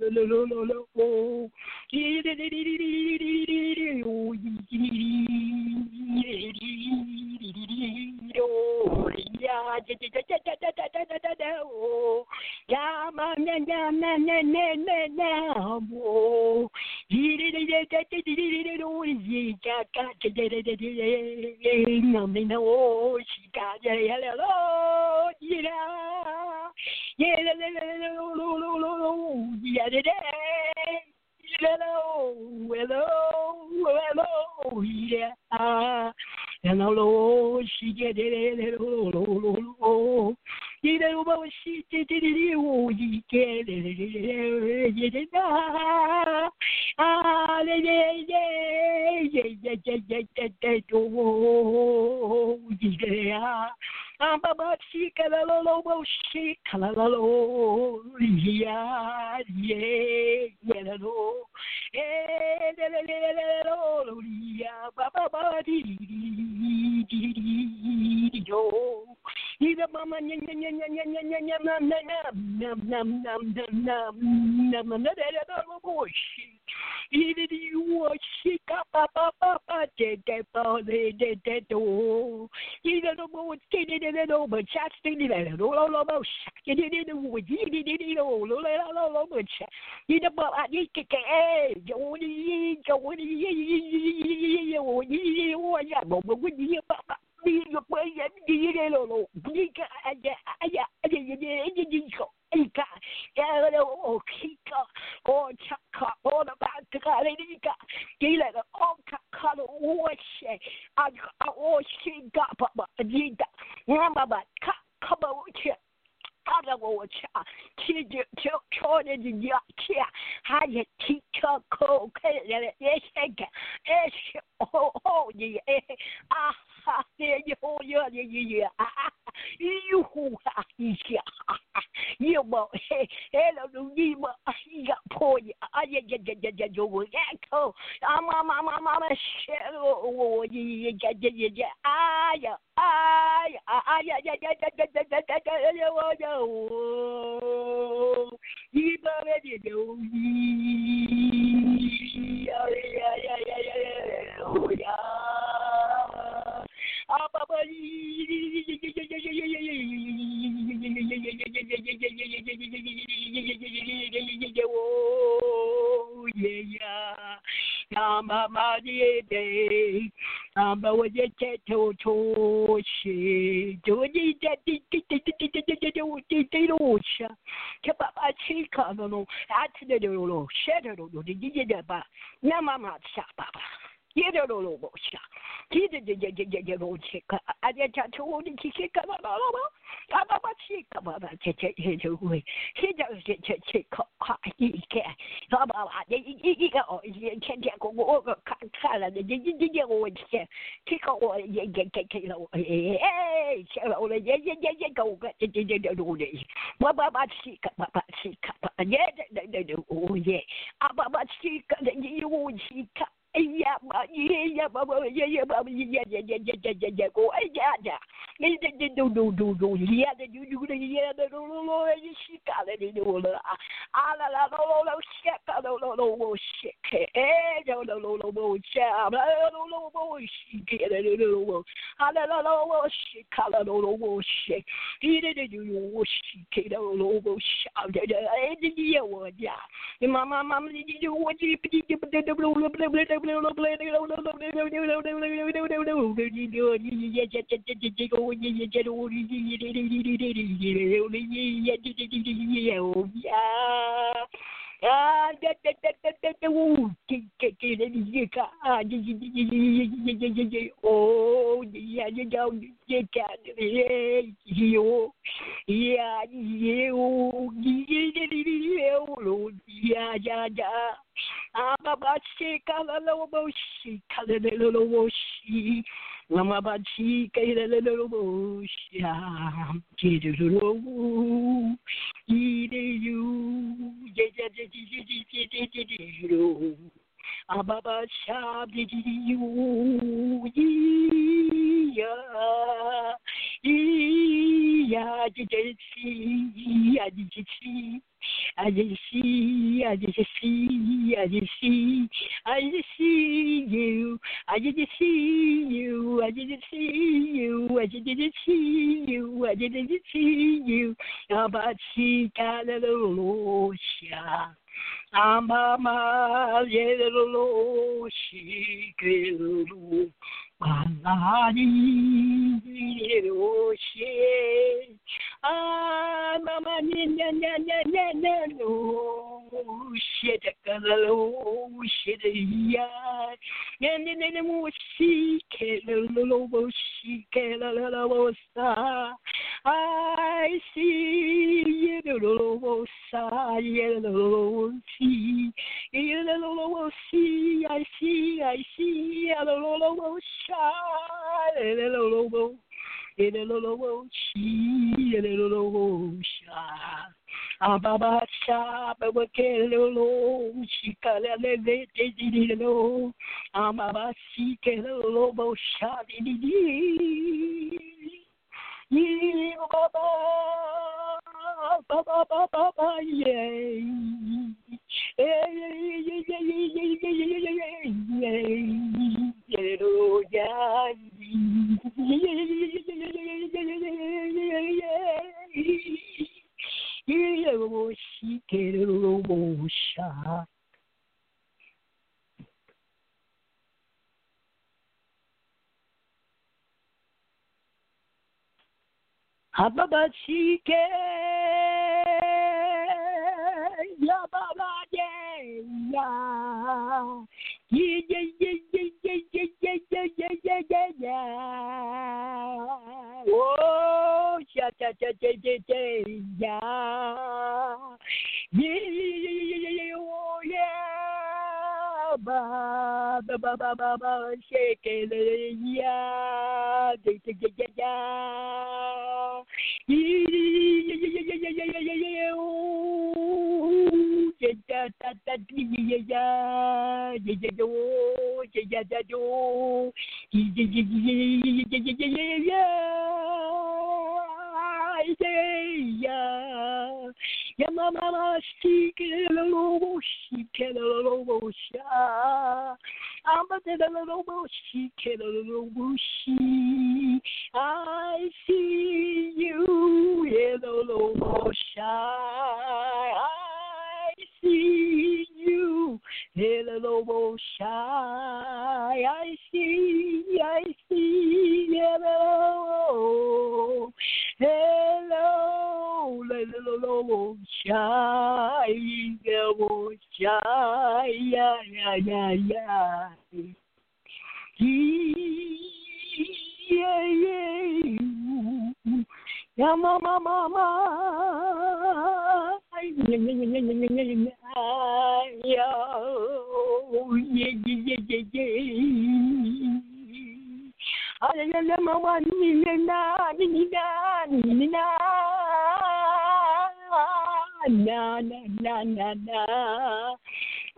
Hello, yeah. And Lord, she get it. Oh, you know what she did. You get it. Baba, she got a little she got a little, yeah, Baba, Either Mama, either you or she got Papa, did that door. Either the boy did it over, chat did it all over, you did it with you did it all over. Either but I need to get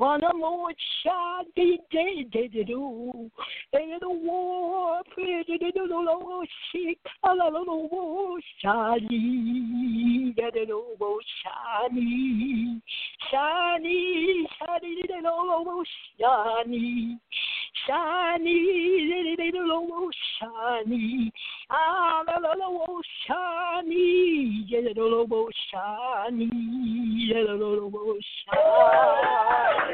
On the Lord shine, day, do. And the war, praise the Lord, shake, a little shiny, get it over, shiny, shiny, shiny, little shiny, shiny, little shiny, ah, little shiny, get it over, shiny, little shiny.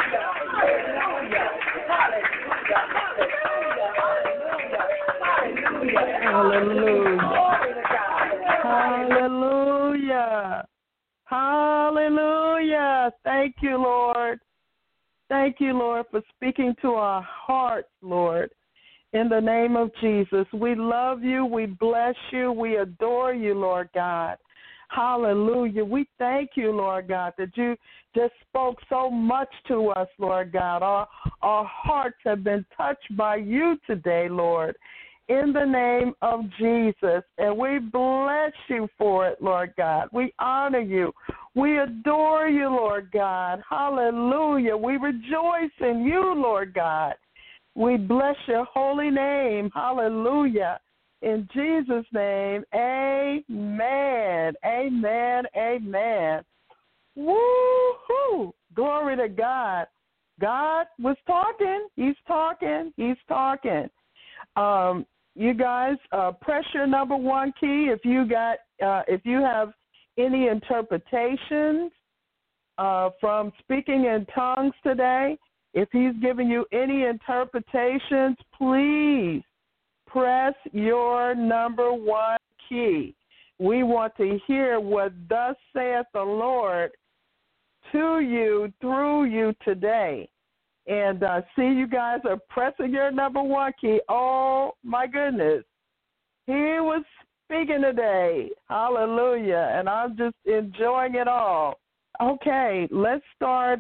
Hallelujah. Hallelujah. Thank you, Lord. Thank you, Lord, for speaking to our hearts, Lord. In the name of Jesus, we love you. We bless you. We adore you, Lord God. Hallelujah. We thank you, Lord God, that you just spoke so much to us, Lord God. Our hearts have been touched by you today, Lord, in the name of Jesus. And we bless you for it, Lord God. We honor you. We adore you, Lord God. Hallelujah. We rejoice in you, Lord God. We bless your holy name. Hallelujah. In Jesus' name, amen, amen, amen. Woo-hoo! Glory to God. God was talking. He's talking. He's talking. You guys, press your number one key if you have any interpretations from speaking in tongues today. If he's giving you any interpretations, please press your number one key. We want to hear what thus saith the Lord to you, through you today. And see, you guys are pressing your number one key. Oh, my goodness. He was speaking today. Hallelujah. And I'm just enjoying it all. Okay, let's start.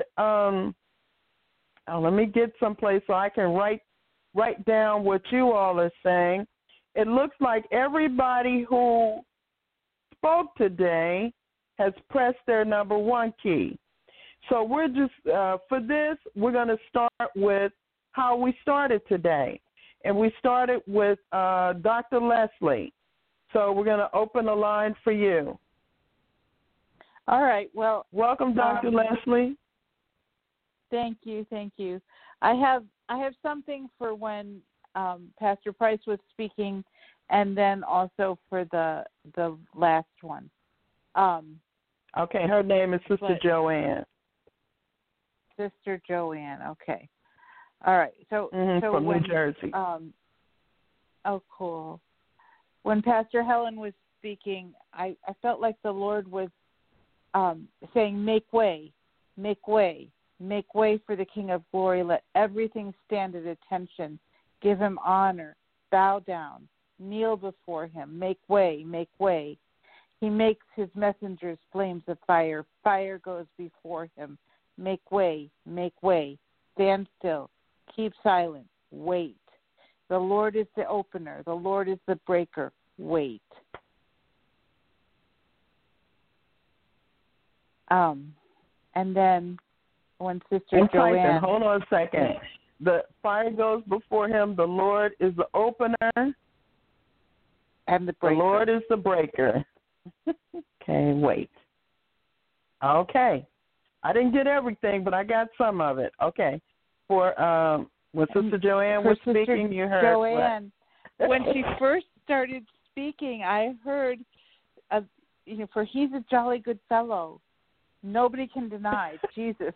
Let me get someplace so I can write down what you all are saying. It looks like everybody who spoke today has pressed their number one key. So we're just, for this, we're going to start with how we started today. And we started with Dr. Leslie. So we're going to open the line for you. All right. Well, welcome, Dr. Leslie. Thank you. I have something for when Pastor Price was speaking, and then also for the last one. Okay, her name is Sister Joanne. Sister Joanne. Okay. All right. So from New Jersey. Oh, cool. When Pastor Helen was speaking, I felt like the Lord was saying, "Make way, make way." Make way for the King of Glory. Let everything stand at attention. Give him honor. Bow down. Kneel before him. Make way. Make way. He makes his messengers flames of fire. Fire goes before him. Make way. Make way. Stand still. Keep silent. Wait. The Lord is the opener. The Lord is the breaker. Wait. And then when Sister Joanne... Hold on a second. The fire goes before him. The Lord is the opener. And the breaker. The Lord is the breaker. Okay, wait. Okay. I didn't get everything, but I got some of it. Okay. For when Sister Joanne was speaking, you heard Joanne, when she first started speaking, I heard, for he's a jolly good fellow. Nobody can deny Jesus.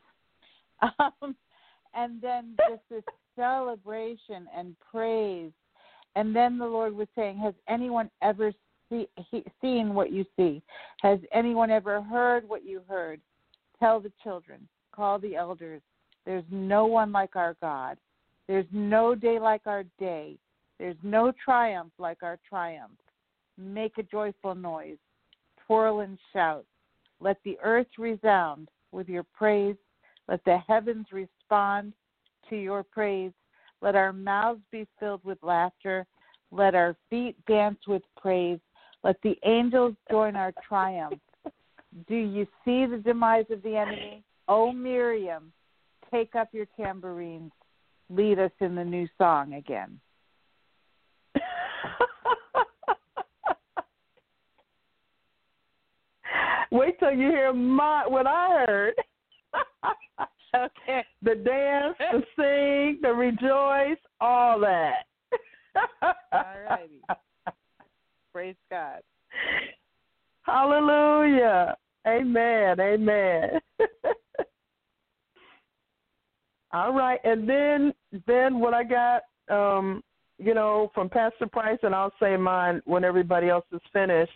And then just this celebration and praise. And then the Lord was saying, has anyone ever seen what you see? Has anyone ever heard what you heard? Tell the children. Call the elders. There's no one like our God. There's no day like our day. There's no triumph like our triumph. Make a joyful noise. Twirl and shout. Let the earth resound with your praise. Let the heavens respond to your praise. Let our mouths be filled with laughter. Let our feet dance with praise. Let the angels join our triumph. Do you see the demise of the enemy? O Miriam, take up your tambourines, lead us in the new song again. Wait till you hear what I heard. Okay. The dance, the sing, the rejoice, all that. All righty. Praise God. Hallelujah. Amen. Amen. All right. And then what I got, from Pastor Price, and I'll say mine when everybody else is finished.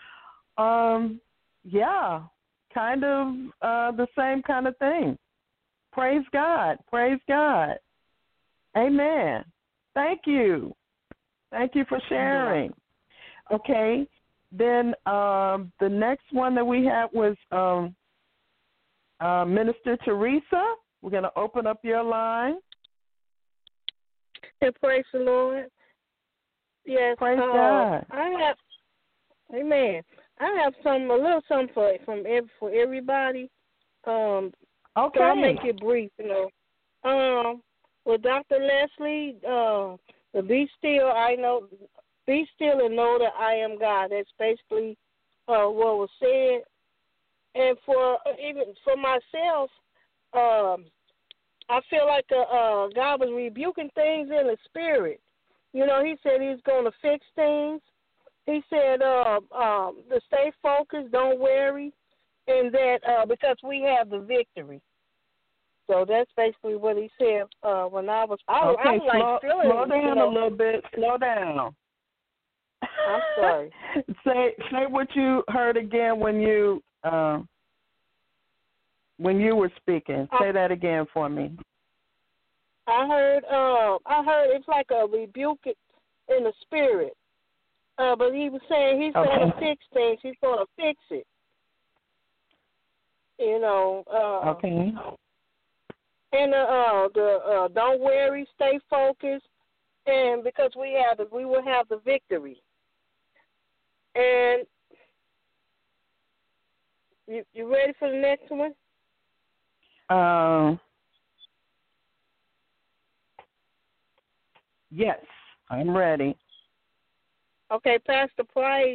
Yeah, kind of the same kind of thing. Praise God. Praise God. Amen. Thank you. Thank you for sharing. Okay. Then the next one that we had was Minister Teresa. We're going to open up your line. And praise the Lord. Yes. Praise God. Amen. I have a little something for everybody. Okay. So I'll make it brief, With Dr. Leslie, the Be Still, Be Still and Know That I Am God. That's basically what was said. And even for myself, I feel like God was rebuking things in the spirit. He said He's going to fix things. He said to stay focused, don't worry, and that because we have the victory. So that's basically what he said when I was. Okay, slow down a little bit. Slow down. I'm sorry. Say what you heard again when you were speaking. Say that again for me. I heard it's like a rebuke in the spirit. But he was saying he's going to fix things. He's going to fix it. Okay. And don't worry, stay focused, and because we will have the victory. And you ready for the next one? Yes, I'm ready. Okay, Pastor Price,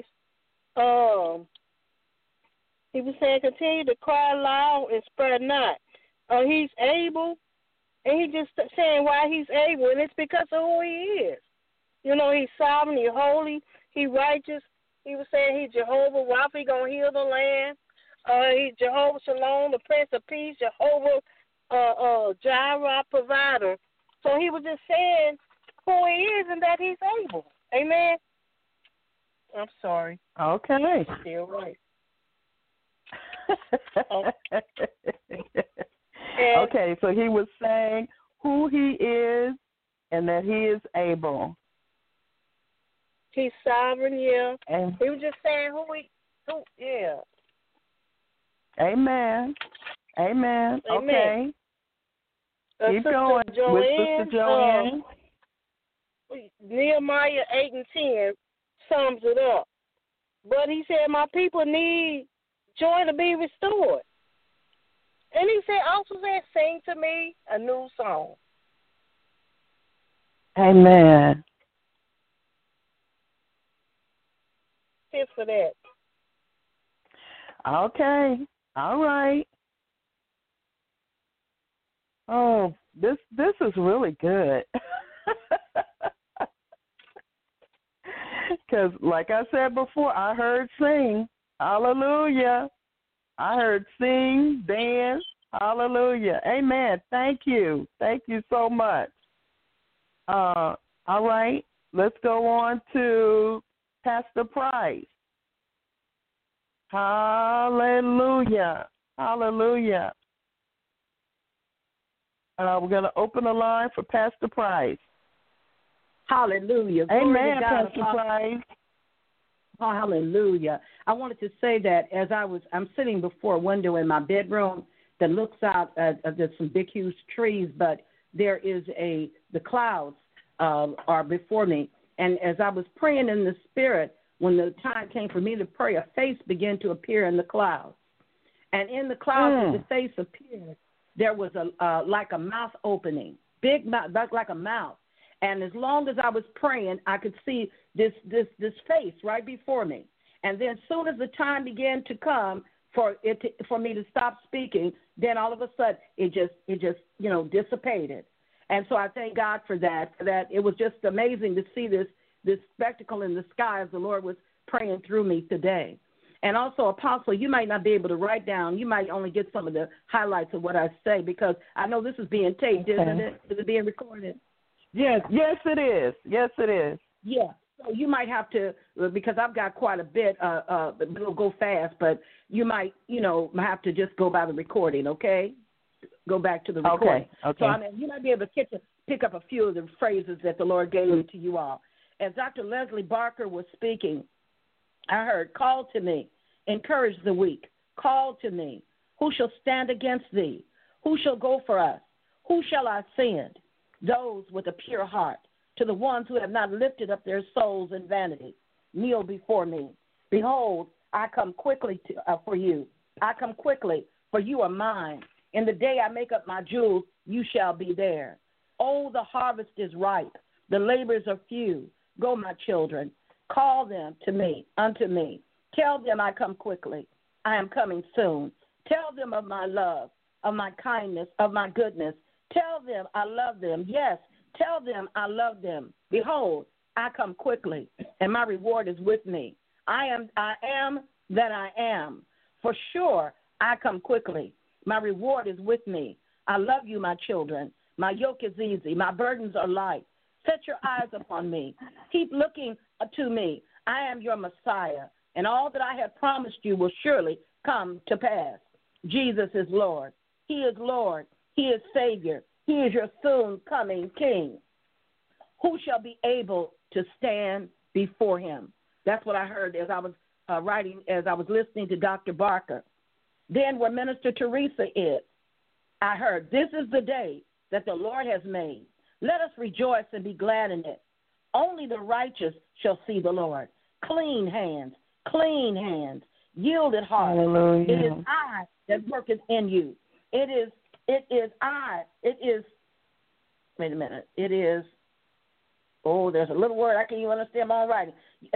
he was saying continue to cry loud and spare not. He's able, and he just saying why he's able, and it's because of who he is. He's sovereign, he's holy, he's righteous. He was saying he's Jehovah Rapha, he's going to heal the land. He's Jehovah Shalom, the Prince of Peace, Jehovah Jireh, provider. So he was just saying who he is and that he's able. Amen. I'm sorry. Okay. Still right. Okay, so he was saying who he is and that he is able. He's sovereign, yeah. And he was just saying yeah. Amen. Amen. Okay. Keep going with Sister Joanne. Nehemiah 8 and 10 sums it up. But he said, my people need joy to be restored. And he also said, sing to me a new song. Amen. Here for that. Okay. All right. Oh, this is really good. Because, like I said before, I heard sing. Hallelujah. I heard sing, dance. Hallelujah. Amen. Thank you. Thank you so much. All right. Let's go on to Pastor Price. Hallelujah. Hallelujah. We're going to open the line for Pastor Price. Hallelujah. Glory Amen, to God. Pastor Price. Oh, hallelujah. I wanted to say that as I'm sitting before a window in my bedroom that looks out at there's some big, huge trees, but there is the clouds are before me. And as I was praying in the spirit, when the time came for me to pray, a face began to appear in the clouds. And in the clouds, as the face appeared, there was like a mouth opening, big mouth, like a mouth. And as long as I was praying, I could see this face right before me. And then as soon as the time began to come for me to stop speaking, then all of a sudden it just dissipated. And so I thank God for that. It was just amazing to see this spectacle in the sky as the Lord was praying through me today. And also, Apostle, you might not be able to write down. You might only get some of the highlights of what I say, because I know this is being taped, isn't it? Is it being recorded? Yes, it is. Yes, it is. Yeah. So you might have to, because I've got quite a bit, it'll go fast, but you might, have to just go by the recording, okay? Go back to the recording. Okay. So, you might be able to pick up a few of the phrases that the Lord gave to you all. As Dr. Leslie Barker was speaking, I heard, call to me, encourage the weak, call to me. Who shall stand against thee? Who shall go for us? Who shall I send? Those with a pure heart. To the ones who have not lifted up their souls in vanity, kneel before me. Behold, I come quickly for you. I come quickly, for you are mine. In the day I make up my jewels, you shall be there. Oh, the harvest is ripe. The labors are few. Go, my children. Call them to me, unto me. Tell them I come quickly. I am coming soon. Tell them of my love, of my kindness, of my goodness. Tell them I love them. Yes, tell them I love them. Behold, I come quickly, and my reward is with me. I am that I am. For sure, I come quickly. My reward is with me. I love you, my children. My yoke is easy. My burdens are light. Set your eyes upon me. Keep looking to me. I am your Messiah, and all that I have promised you will surely come to pass. Jesus is Lord. He is Lord. He is Savior. He is your soon-coming King. Who shall be able to stand before him? That's what I heard as I was as I was listening to Dr. Barker. Then where Minister Teresa is, I heard, this is the day that the Lord has made. Let us rejoice and be glad in it. Only the righteous shall see the Lord. Clean hands, yielded heart. Hallelujah. It is I that worketh in you. It is I. Wait a minute. It is, there's a little word I can't even understand my own writing.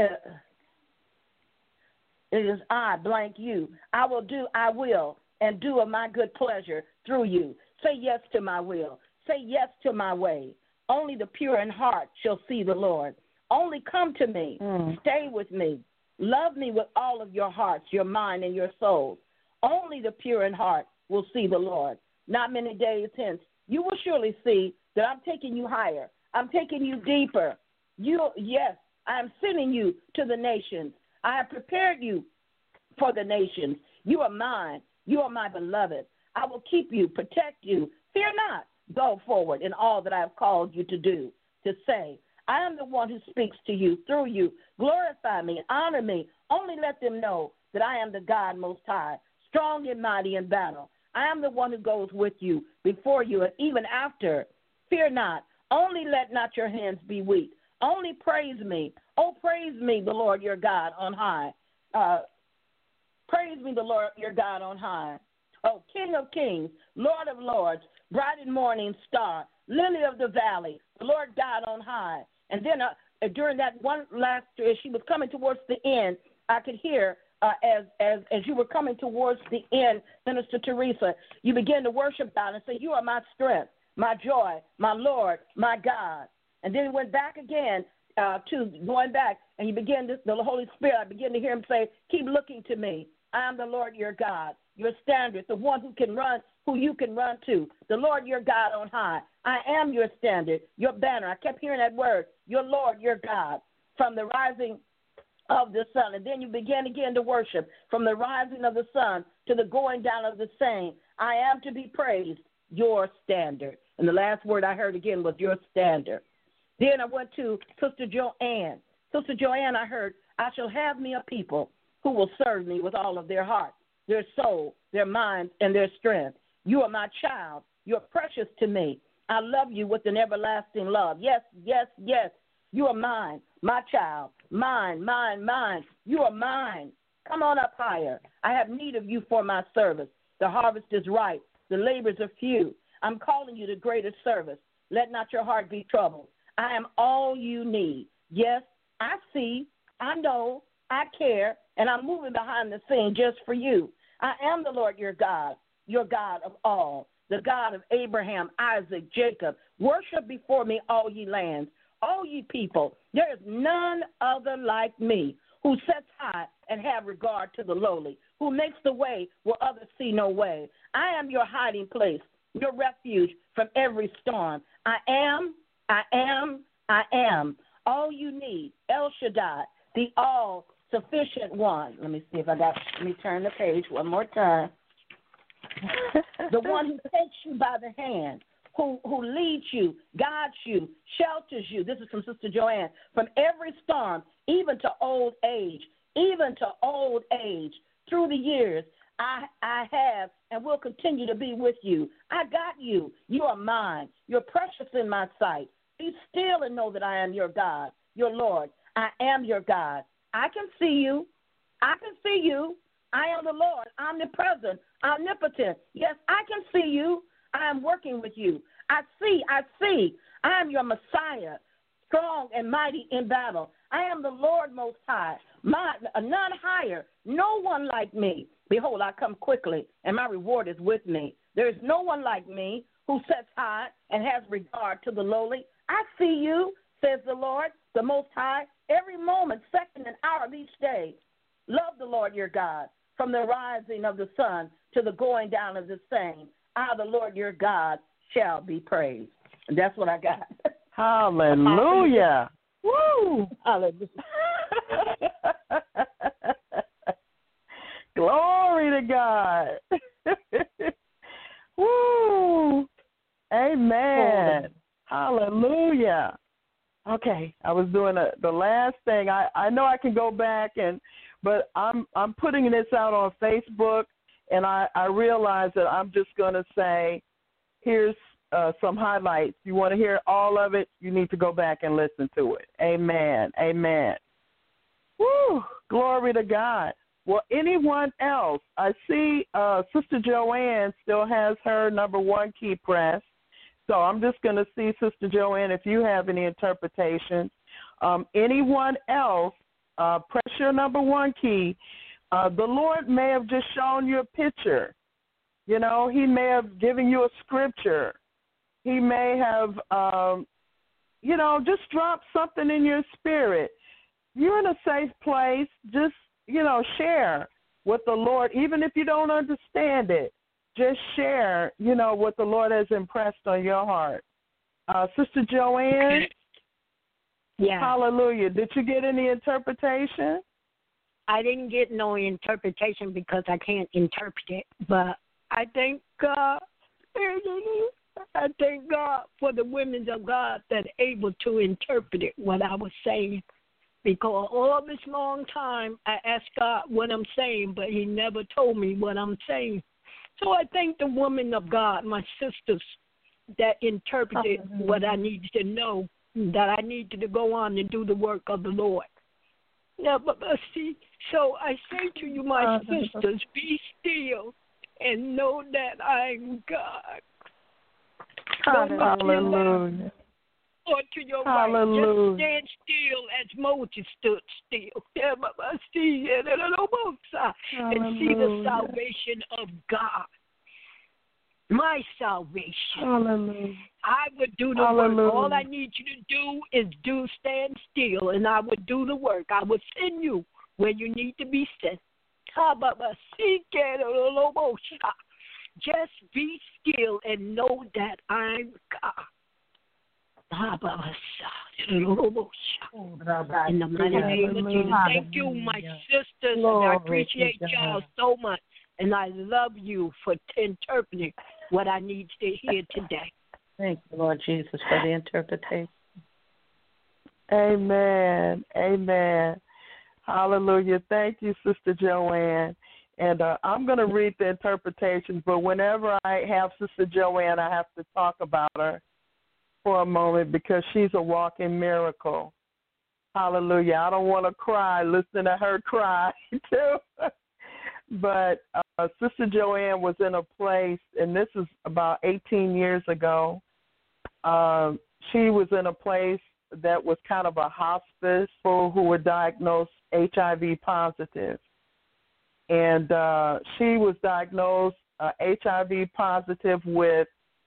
It is I, blank you. I will, and do of my good pleasure through you. Say yes to my will. Say yes to my way. Only the pure in heart shall see the Lord. Only come to me. Stay with me. Love me with all of your hearts, your mind, and your souls. Only the pure in heart will see the Lord. Not many days hence, you will surely see that I'm taking you higher. I'm taking you deeper. Yes, I am sending you to the nations. I have prepared you for the nations. You are mine. You are my beloved. I will keep you, protect you. Fear not. Go forward in all that I have called you to do, to say. I am the one who speaks to you through you. Glorify me, honor me. Only let them know that I am the God Most High, strong and mighty in battle. I am the one who goes with you, before you, and even after. Fear not. Only let not your hands be weak. Only praise me. Oh, praise me, the Lord your God on high. Praise me, the Lord your God on high. Oh, King of kings, Lord of lords, bright and morning star, lily of the valley, the Lord God on high. And then during that one last, as she was coming towards the end, I could hear as you were coming towards the end, Minister Teresa, you began to worship God and say, you are my strength, my joy, my Lord, my God. And then he went back again going back, and you began the Holy Spirit, I began to hear him say, keep looking to me. I am the Lord your God, your standard, the one who you can run to, the Lord your God on high. I am your standard, your banner. I kept hearing that word, your Lord, your God, from the rising of the sun. And then you began again to worship from the rising of the sun to the going down of the same. I am to be praised, your standard. And the last word I heard again was your standard. Then I went to Sister Joanne. Sister Joanne, I heard, I shall have me a people who will serve me with all of their heart, their soul, their mind, and their strength. You are my child. You're precious to me. I love you with an everlasting love. Yes, yes, yes. You are mine, my child. Mine, mine, mine. You are mine. Come on up higher. I have need of you for my service. The harvest is ripe. The labors are few. I'm calling you to greater service. Let not your heart be troubled. I am all you need. Yes, I see, I know, I care, and I'm moving behind the scene just for you. I am the Lord your God of all, the God of Abraham, Isaac, Jacob. Worship before me, all ye lands, all ye people. There is none other like me, who sits high and have regard to the lowly, who makes the way where others see no way. I am your hiding place, your refuge from every storm. I am, all you need. El Shaddai, the all-sufficient one. Let me turn the page one more time. The one who takes you by the hand, who leads you, guides you, shelters you. This is from Sister Joanne. From every storm, even to old age. Through the years, I have and will continue to be with you. I got you. You are mine. You're precious in my sight. Be still and know that I am your God, your Lord. I am your God. I can see you. I am the Lord, omnipresent, omnipotent. Yes, I can see you. I am working with you. I see. I am your Messiah, strong and mighty in battle. I am the Lord Most High, none higher, no one like me. Behold, I come quickly, and my reward is with me. There is no one like me who sits high and has regard to the lowly. I see you, says the Lord, the Most High, every moment, second, and hour of each day. Love the Lord your God, from the rising of the sun to the going down of the same. I, the Lord your God, shall be praised. And that's what I got. Hallelujah. Woo! Hallelujah. Glory to God. Woo! Amen. Hallelujah. Okay, I was doing the last thing. I know I can go back but I'm putting this out on Facebook, and I realize that I'm just going to say, here's some highlights. You want to hear all of it, you need to go back and listen to it. Amen. Amen. Woo! Glory to God. Well, anyone else? I see Sister Joanne still has her number 1 key pressed. So I'm just going to see, Sister Joanne, if you have any interpretations. Anyone else, press your number 1 key. The Lord may have just shown you a picture. You know, he may have given you a scripture. He may have, just dropped something in your spirit. You're in a safe place. Just, share with the Lord, even if you don't understand it. Just share, what the Lord has impressed on your heart. Sister Joanne? Yeah. Hallelujah. Did you get any interpretation? I didn't get no interpretation because I can't interpret it, but I thank God. I thank God for the women of God that are able to interpret it, what I was saying. Because all this long time I asked God what I'm saying, but he never told me what I'm saying. So I thank the women of God, my sisters, that interpreted what I needed to know, that I needed to go on and do the work of the Lord. Now, but see, so I say to you, my sisters, be still and know that I'm God. Hallelujah. Or to your right, just stand still as Moses stood still. And see the salvation of God. My salvation. Hallelujah. I would do the work. All I need you to do is stand still, and I would do the work. I would send you where you need to be sent. Just be still and know that I'm God. In the mighty name of Jesus. Thank you, my sisters. And I appreciate y'all so much. And I love you for interpreting what I need to hear today. Thank you, Lord Jesus, for the interpretation. Amen. Amen. Hallelujah. Thank you, Sister Joanne. And I'm going to read the interpretations, but whenever I have Sister Joanne, I have to talk about her for a moment because she's a walking miracle. Hallelujah. I don't want to cry listening to her cry, too. But Sister Joanne was in a place, and this is about 18 years ago. She was in a place that was kind of a hospice for who were diagnosed HIV positive. And she was diagnosed HIV positive with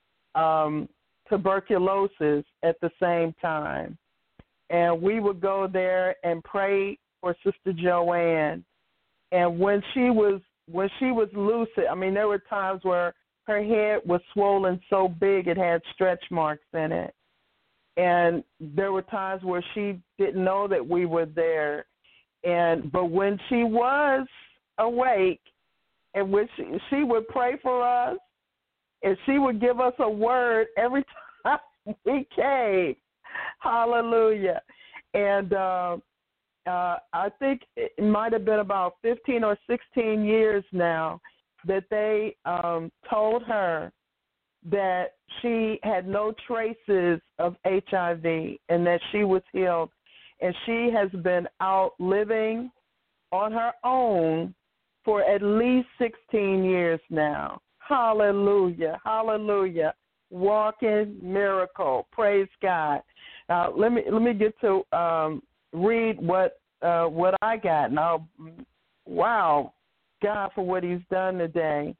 tuberculosis at the same time. And we would go there and pray for Sister Joanne. And when she was lucid, I mean, there were times where her head was swollen so big it had stretch marks in it. And there were times where she didn't know that we were there. But when she was awake, and when she would pray for us, and she would give us a word every time we came. Hallelujah. And I think it might have been about 15 or 16 years now that they told her that she had no traces of HIV and that she was healed. And she has been out living on her own for at least 16 years now. Hallelujah. Hallelujah. Walking miracle. Praise God. Now let me get to read what I got. Now, wow, God for what He's done today.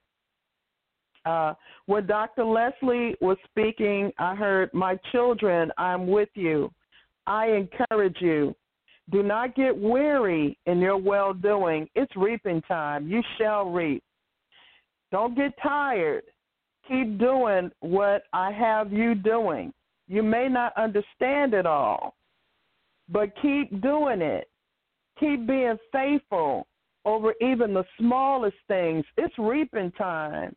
When Dr. Leslie was speaking, I heard, "My children, I'm with you. I encourage you. Do not get weary in your well-doing. It's reaping time. You shall reap. Don't get tired. Keep doing what I have you doing. You may not understand it all, but keep doing it. Keep being faithful over even the smallest things. It's reaping time.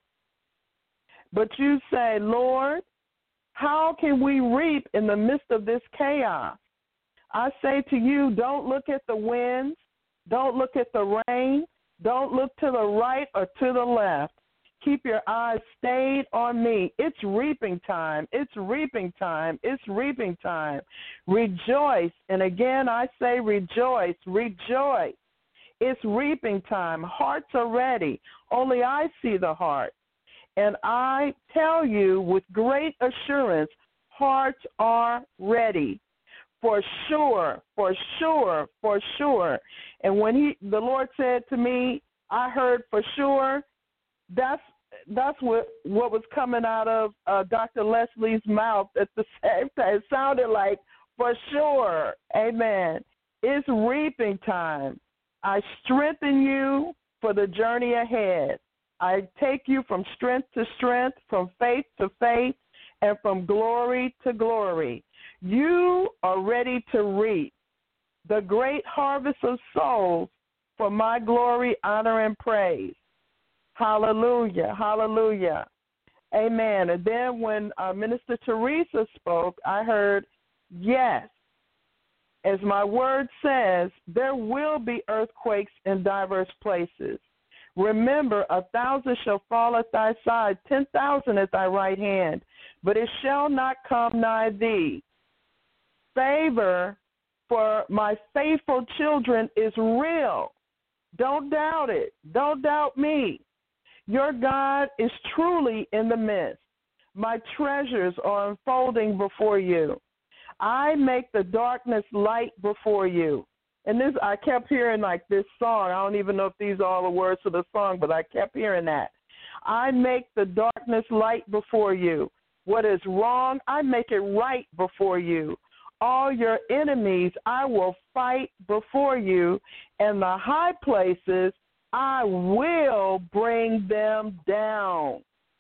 But you say, Lord, how can we reap in the midst of this chaos? I say to you, don't look at the winds. Don't look at the rain. Don't look to the right or to the left. Keep your eyes stayed on me. It's reaping time. It's reaping time. It's reaping time. Rejoice. And again, I say rejoice. Rejoice. It's reaping time. Hearts are ready. Only I see the heart. And I tell you with great assurance, hearts are ready. For sure, for sure, for sure. And when the Lord said to me, I heard for sure, that's what was coming out of Dr. Leslie's mouth at the same time. It sounded like for sure. Amen. It's reaping time. I strengthen you for the journey ahead. I take you from strength to strength, from faith to faith, and from glory to glory. You are ready to reap the great harvest of souls for my glory, honor, and praise. Hallelujah, hallelujah. Amen. And then when Minister Teresa spoke, I heard, yes, as my word says, there will be earthquakes in diverse places. Remember, 1,000 shall fall at thy side, 10,000 at thy right hand, but it shall not come nigh thee. Favor for my faithful children is real. Don't doubt it. Don't doubt me. Your God is truly in the midst. My treasures are unfolding before you. I make the darkness light before you. And this, I kept hearing like this song. I don't even know if these are all the words of the song, but I kept hearing that. I make the darkness light before you. What is wrong, I make it right before you. All your enemies I will fight before you, and the high places I will bring them down.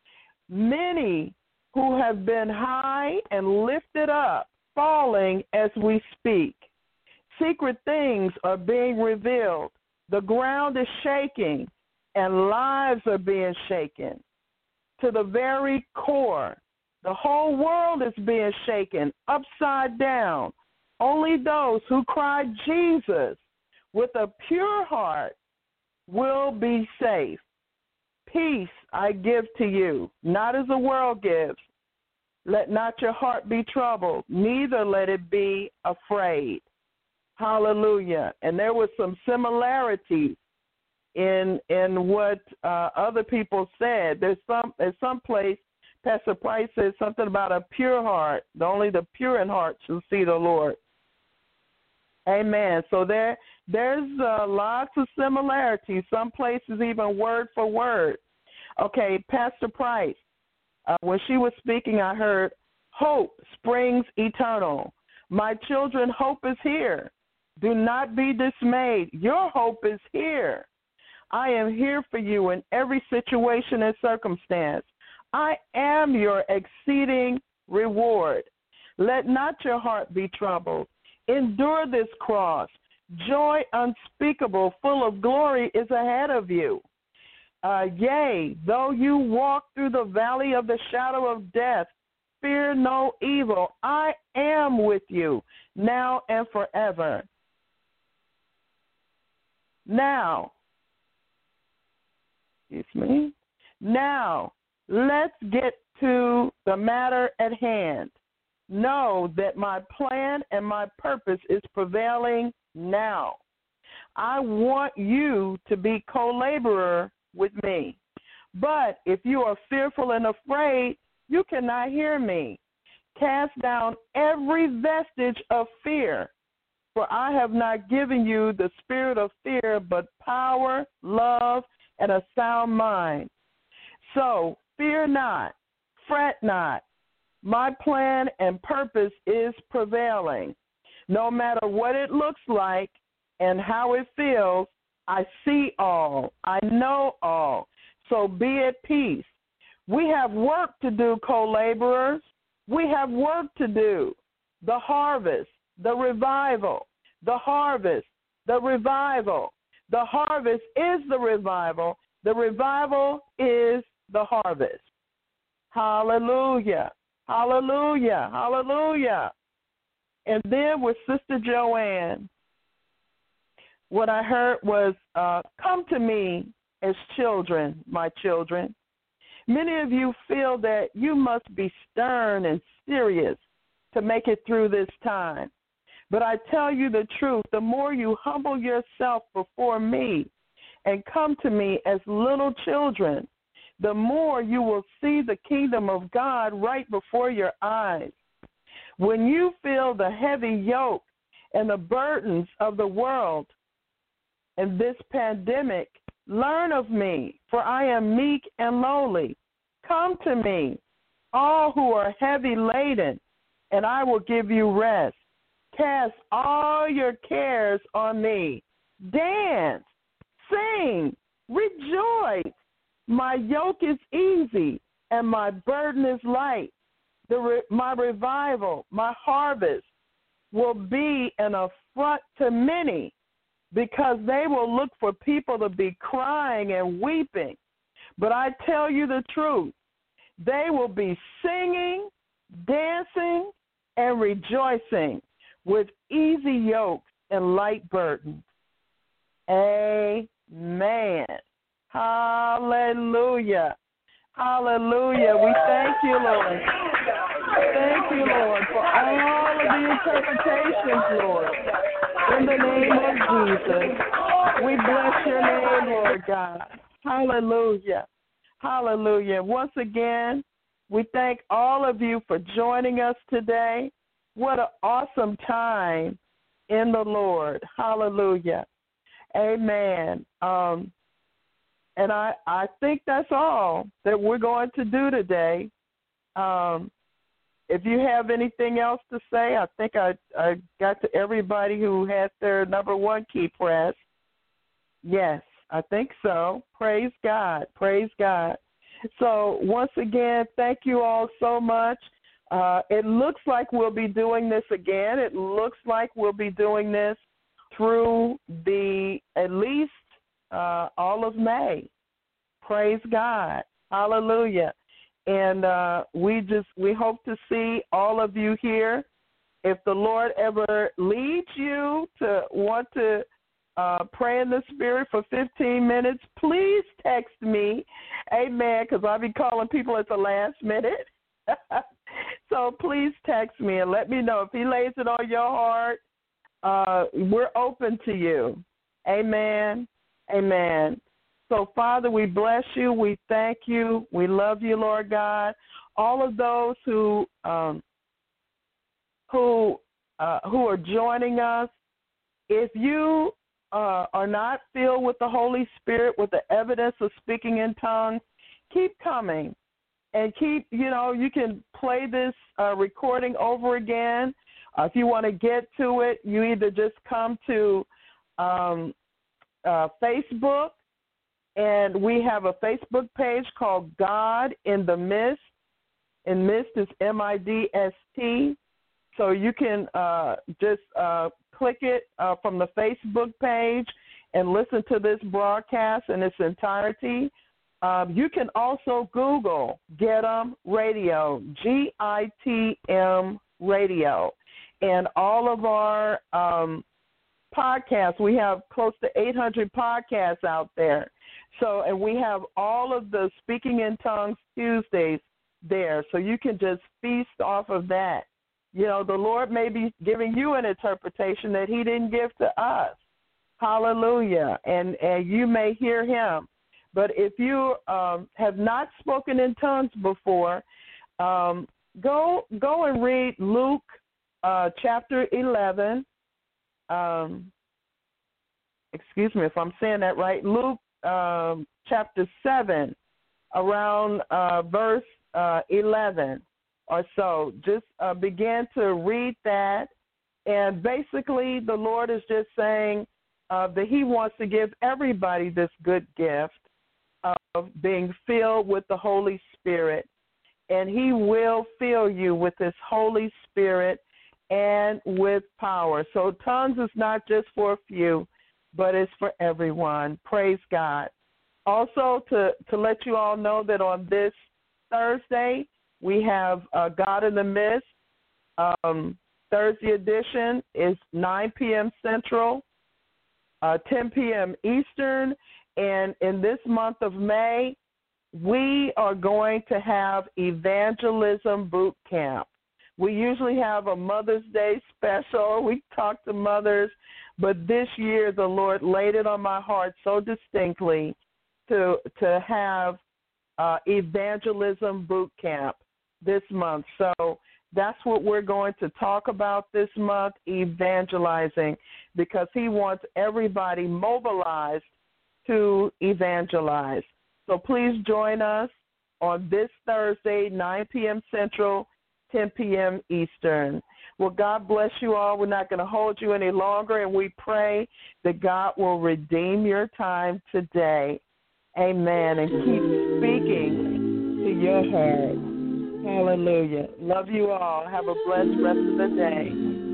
Many who have been high and lifted up, falling as we speak. Secret things are being revealed. The ground is shaking, and lives are being shaken to the very core. The whole world is being shaken upside down. Only those who cry Jesus with a pure heart will be safe. Peace I give to you, not as the world gives. Let not your heart be troubled, neither let it be afraid. Hallelujah. And there were some similarities in what other people said. There's some place, Pastor Price said something about a pure heart. Only the pure in heart shall see the Lord. Amen. So there's lots of similarities. Some places even word for word. Okay, Pastor Price, when she was speaking, I heard, hope springs eternal. My children, hope is here. Do not be dismayed. Your hope is here. I am here for you in every situation and circumstance. I am your exceeding reward. Let not your heart be troubled. Endure this cross. Joy unspeakable, full of glory, is ahead of you. Yea, though you walk through the valley of the shadow of death, fear no evil. I am with you now and forever. Now, let's get to the matter at hand. Know that my plan and my purpose is prevailing now. I want you to be co-laborer with me. But if you are fearful and afraid, you cannot hear me. Cast down every vestige of fear, for I have not given you the spirit of fear, but power, love, and a sound mind. So fear not, fret not. My plan and purpose is prevailing. No matter what it looks like and how it feels, I see all. I know all. So be at peace. We have work to do, co-laborers. We have work to do. The harvest, the revival, the harvest, the revival. The harvest is the revival. The revival is the harvest. Hallelujah. Hallelujah. Hallelujah. And then with Sister Joanne, what I heard was, come to me as children, my children. Many of you feel that you must be stern and serious to make it through this time. But I tell you the truth, the more you humble yourself before me and come to me as little children, the more you will see the kingdom of God right before your eyes. When you feel the heavy yoke and the burdens of the world and this pandemic, learn of me, for I am meek and lowly. Come to me, all who are heavy laden, and I will give you rest. Cast all your cares on me. Dance, sing, rejoice. My yoke is easy and my burden is light. My revival, my harvest will be an affront to many, because they will look for people to be crying and weeping. But I tell you the truth, they will be singing, dancing, and rejoicing with easy yokes and light burdens. Amen. Hallelujah. Hallelujah. We thank you, Lord. Thank you, Lord, for all of the interpretations, Lord. In the name of Jesus, we bless your name, Lord God. Hallelujah. Hallelujah. Once again, we thank all of you for joining us today. What an awesome time in the Lord. Hallelujah. Amen. And I think that's all that we're going to do today. If you have anything else to say, I think I got to everybody who had their number one key press. Yes, I think so. Praise God. Praise God. So once again, thank you all so much. It looks like we'll be doing this again. It looks like we'll be doing this through at least all of May. Praise God. Hallelujah. And we hope to see all of you here. If the Lord ever leads you to want to pray in the Spirit for 15 minutes, please text me. Amen, because I'll be calling people at the last minute. So please text me and let me know. If he lays it on your heart, we're open to you. Amen. Amen. So, Father, we bless you. We thank you. We love you, Lord God. All of those who are joining us, if you are not filled with the Holy Spirit, with the evidence of speaking in tongues, keep coming. And you can play this recording over again. If you want to get to it, you either just come to Facebook, and we have a Facebook page called God in the Midst, and Midst is MIDST. So you can just click it from the Facebook page and listen to this broadcast in its entirety. You can also Google GITM Radio, GITM Radio, and all of our podcasts. We have close to 800 podcasts out there. So, and we have all of the Speaking in Tongues Tuesdays there. So you can just feast off of that. The Lord may be giving you an interpretation that he didn't give to us. Hallelujah. And you may hear him. But if you have not spoken in tongues before, go and read Luke chapter 11. Excuse me if I'm saying that right. Luke chapter 7, around verse 11 or so. Just begin to read that. And basically the Lord is just saying that he wants to give everybody this good gift of being filled with the Holy Spirit. And he will fill you with his Holy Spirit and with power. So tongues is not just for a few, but it's for everyone. Praise God. Also, to let you all know that on this Thursday, we have God in the Midst. Thursday edition is 9 p.m. Central, 10 p.m. Eastern. And in this month of May, we are going to have Evangelism Boot Camp. We usually have a Mother's Day special. We talk to mothers, but this year the Lord laid it on my heart so distinctly to have Evangelism Boot Camp this month. So that's what we're going to talk about this month, evangelizing, because he wants everybody mobilized to evangelize. So please join us on this Thursday, 9 p.m. Central, 10 p.m. Eastern. Well, God bless you all. We're not going to hold you any longer, and we pray that God will redeem your time today. Amen. And keep speaking to your heart. Hallelujah. Love you all. Have a blessed rest of the day.